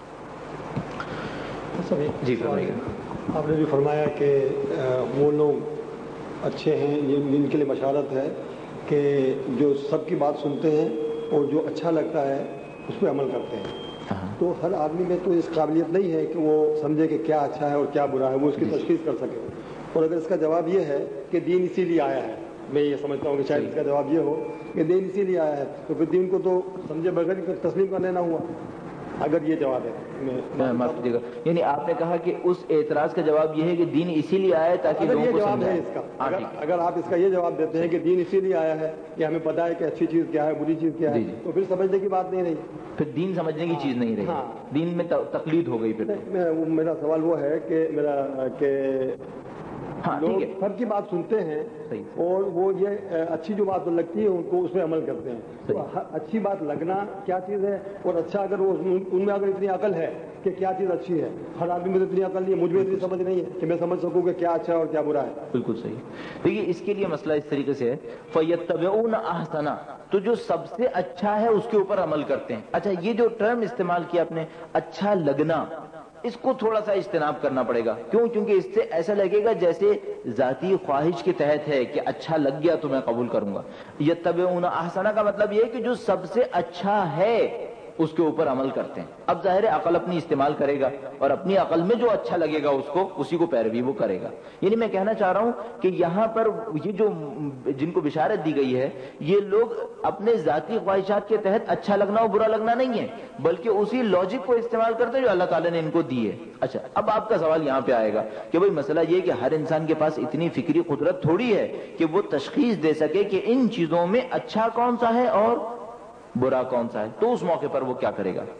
S1: جی فرمائیے۔
S5: آپ نے بھی فرمایا کہ وہ لوگ اچھے ہیں جن کے لیے بشارت ہے کہ جو سب کی بات سنتے ہیں اور جو اچھا لگتا ہے اس پہ عمل کرتے ہیں. تو ہر آدمی میں تو اس قابلیت نہیں ہے کہ وہ سمجھے کہ کیا اچھا ہے اور کیا برا ہے، وہ اس کی تشخیص کر سکے. اور اگر اس کا جواب یہ ہے کہ دین اسی لیے آیا ہے، میں یہ سمجھتا ہوں کہ شاید اس کا جواب یہ ہو کہ دین اسی لیے آیا ہے، تو پھر دین کو تو سمجھے بغیر تسلیم کرنے نہ ہوا. اگر یہ جواب ہے،
S1: معاف کیجیے گا، یعنی آپ نے کہا کہ اس اعتراض کا جواب یہ ہے کہ دین اسی لیے آیا ہے تاکہ
S5: اگر
S1: لوگوں
S5: یہ
S1: کو
S5: جواب ہے
S1: سمجھائیں.
S5: اس کا، اگر آپ اس کا یہ جواب دیتے ہیں کہ دین اسی لیے آیا ہے کہ ہمیں پتہ ہے کہ اچھی چیز کیا ہے بری چیز کیا ہے، تو پھر سمجھنے کی بات نہیں رہی،
S1: پھر دین سمجھنے کی چیز نہیں رہی، دین میں تقلید ہو گئی. پھر
S5: میرا سوال وہ ہے کہ لوگ سب کی بات سنتے ہیں اور وہ یہ اچھی جو بات لگتی ہے ان کو اس میں عمل کرتے ہیں. تو اچھی بات لگنا کیا چیز ہے، اور اچھا اگر وہ ان میں اگر اتنی عقل ہے کہ کیا چیز اچھی ہے، ہر آدمی میں اتنی عقل نہیں ہے، مجھ میں اتنی سمجھ نہیں ہے کہ میں سمجھ سکوں کہ کیا اچھا ہے اور کیا برا ہے.
S1: بالکل صحیح. دیکھیے اس کے لیے مسئلہ اس طریقے سے ہے، فَيَتَّبِعُونَ أَحْسَنَ، تو جو سب سے اچھا ہے اس کے اوپر عمل کرتے ہیں. اچھا یہ جو ٹرم استعمال کیا آپ نے اچھا لگنا، اس کو تھوڑا سا اجتناب کرنا پڑے گا. کیوں؟ کیونکہ اس سے ایسا لگے گا جیسے ذاتی خواہش کے تحت ہے کہ اچھا لگ گیا تو میں قبول کروں گا. یتبعون احسن کا مطلب یہ ہے کہ جو سب سے اچھا ہے اس کے اوپر عمل کرتے ہیں. اب ظاہر ہے عقل اپنی استعمال کرے گا اور اپنی عقل میں جو اچھا لگے گا اس کو اسی کو پیروی وہ کرے گا. یعنی میں کہنا چاہ رہا ہوں کہ یہاں پر یہ جو جن کو بشارت دی گئی ہے یہ لوگ اپنے ذاتی خواہشات کے تحت اچھا لگنا اور برا لگنا نہیں ہے، بلکہ اسی لاجک کو استعمال کرتے ہیں جو اللہ تعالیٰ نے ان کو دی ہے. اچھا اب آپ کا سوال یہاں پہ آئے گا کہ بھئی مسئلہ یہ کہ ہر انسان کے پاس اتنی فکری قدرت تھوڑی ہے کہ وہ تشخیص دے سکے کہ ان چیزوں میں اچھا کون سا ہے اور برا کون سا ہے، تو اس موقع پر وہ کیا کرے گا.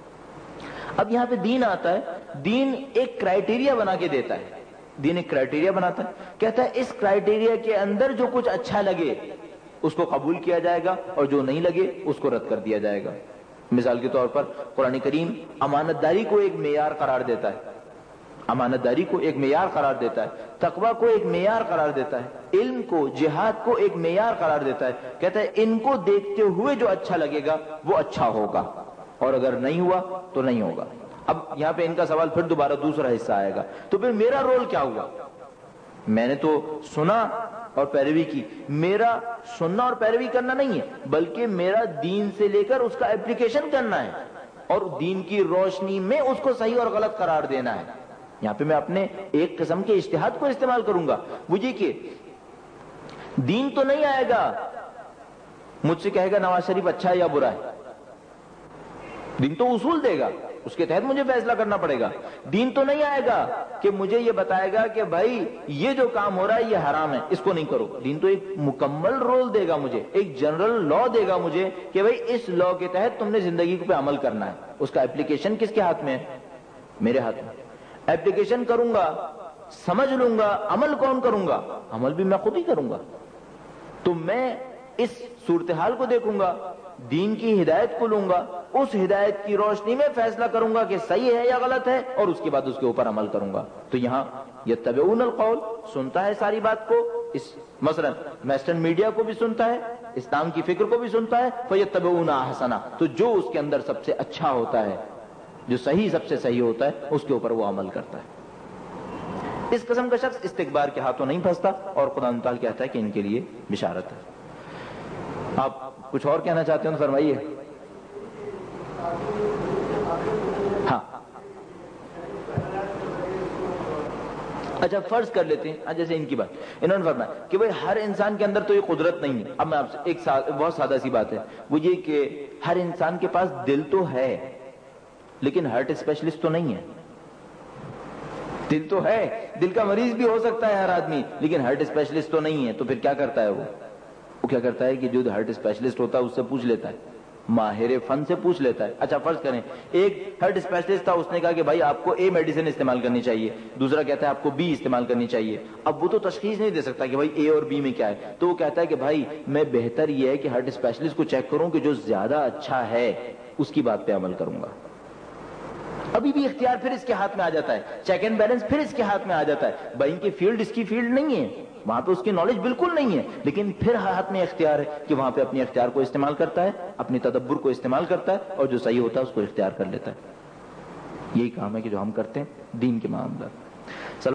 S1: اب یہاں پہ دین آتا ہے، دین ایک کرائیٹیریا بنا کے دیتا ہے. دین ایک کرائیٹیریا بناتا ہے، کہتا ہے اس کرائیٹیریا کے اندر جو کچھ اچھا لگے اس کو قبول کیا جائے گا اور جو نہیں لگے اس کو رد کر دیا جائے گا. مثال کے طور پر قرآن کریم امانت داری کو ایک معیار قرار دیتا ہے، امانت داری کو ایک معیار قرار دیتا ہے، تقوی کو ایک معیار قرار دیتا ہے، علم کو جہاد کو ایک معیار قرار دیتا ہے. کہتا ہے ان کو دیکھتے ہوئے جو اچھا لگے گا وہ اچھا ہوگا اور اگر نہیں ہوا تو نہیں ہوگا. اب یہاں پہ ان کا سوال پھر دوبارہ دوسرا حصہ آئے گا، تو پھر میرا رول کیا ہوا؟ میں نے تو سنا اور پیروی کی. میرا سننا اور پیروی کرنا نہیں ہے بلکہ میرا دین سے لے کر اس کا اپلیکیشن کرنا ہے اور دین کی روشنی میں اس کو صحیح اور غلط قرار دینا ہے. یہاں پہ میں اپنے ایک قسم کے اجتہاد کو استعمال کروں گا. وہ یہ کہ دین تو نہیں آئے گا مجھ سے کہے گا نواز شریف اچھا ہے یا برا ہے، دین تو اصول دے گا، اس کے تحت مجھے فیصلہ کرنا پڑے گا. دین تو نہیں آئے گا کہ مجھے یہ بتائے گا کہ بھائی یہ جو کام ہو رہا ہے یہ حرام ہے اس کو نہیں کرو. دین تو ایک مکمل رول دے گا مجھے، ایک جنرل لا دے گا مجھے کہ بھائی اس لا کے تحت تم نے زندگی پہ عمل کرنا ہے. اس کا اپلیکیشن کس کے ہاتھ میں ہے؟ میرے ہاتھ میں. اپلیکیشن کروں گا، سمجھ لوں گا، عمل کون کروں گا؟ عمل بھی میں خود ہی کروں گا. تو میں اس صورتحال کو دیکھوں گا، دین کی ہدایت کو لوں گا، اس ہدایت کی روشنی میں فیصلہ کروں گا کہ صحیح ہے یا غلط ہے اور اس کے بعد اس کے اوپر عمل کروں گا. تو یہاں یتبعون القول سنتا ہے ساری بات کو، اس مثلا ویسٹرن میڈیا کو بھی سنتا ہے، اسلام کی فکر کو بھی سنتا ہے. فیتبعون احسنا، تو جو اس کے اندر سب سے اچھا ہوتا ہے، جو صحیح سب سے صحیح ہوتا ہے اس کے اوپر وہ عمل کرتا ہے. اس قسم کا شخص استکبار کے ہاتھوں نہیں پھنستا اور خدا تعالیٰ کہتا ہے کہ ان کے لیے بشارت ہے. آپ کچھ اور کہنا چاہتے ہیں تو فرمائیے. ہاں اچھا فرض کر لیتے ہیں جیسے ان کی بات انہوں نے فرمایا کہ بھئی ہر انسان کے اندر تو یہ قدرت نہیں ہے. اب میں آپ سے ایک بہت سادہ سی بات ہے، وہ یہ کہ ہر انسان کے پاس دل تو ہے لیکن ہارٹ اسپیشلسٹ تو نہیں ہے. دل تو ہے، دل کا مریض بھی ہو سکتا ہے ہر آدمی، لیکن ہارٹ اسپیشلسٹ تو نہیں ہے. تو پھر کیا کرتا ہے وہ کیا کرتا ہے کہ جو ہارٹ اسپیشلسٹ ہوتا ہے اس سے پوچھ لیتا ہے، ماہر فن سے پوچھ لیتا ہے. اچھا فرض کریں ایک ہارٹ اسپیشلسٹ تھا، اس نے کہا کہ بھائی آپ کو اے میڈیسن استعمال کرنی چاہیے، دوسرا کہتا ہے آپ کو بی استعمال کرنی چاہیے. اب وہ تو تشخیص نہیں دے سکتا کہ بھائی اے اور بی میں کیا ہے، تو وہ کہتا ہے کہ بھائی میں بہتر یہ ہے کہ ہارٹ اسپیشلسٹ کو چیک کروں کہ جو زیادہ اچھا ہے اس کی بات پہ عمل کروں گا. ابھی بھی اختیار پھر اس کے ہاتھ میں آ جاتا ہے، چیک اینڈ بیلنس پھر اس کے ہاتھ میں آ جاتا ہے. بھائی کی فیلڈ اس کی فیلڈ نہیں ہے، وہاں پہ اس کی نالج بالکل نہیں ہے، لیکن پھر ہاتھ میں اختیار ہے کہ وہاں پہ اپنے اختیار کو استعمال کرتا ہے، اپنی تدبر کو استعمال کرتا ہے اور جو صحیح ہوتا ہے اس کو اختیار کر لیتا ہے. یہی کام ہے کہ جو ہم کرتے ہیں دین کے معاملات.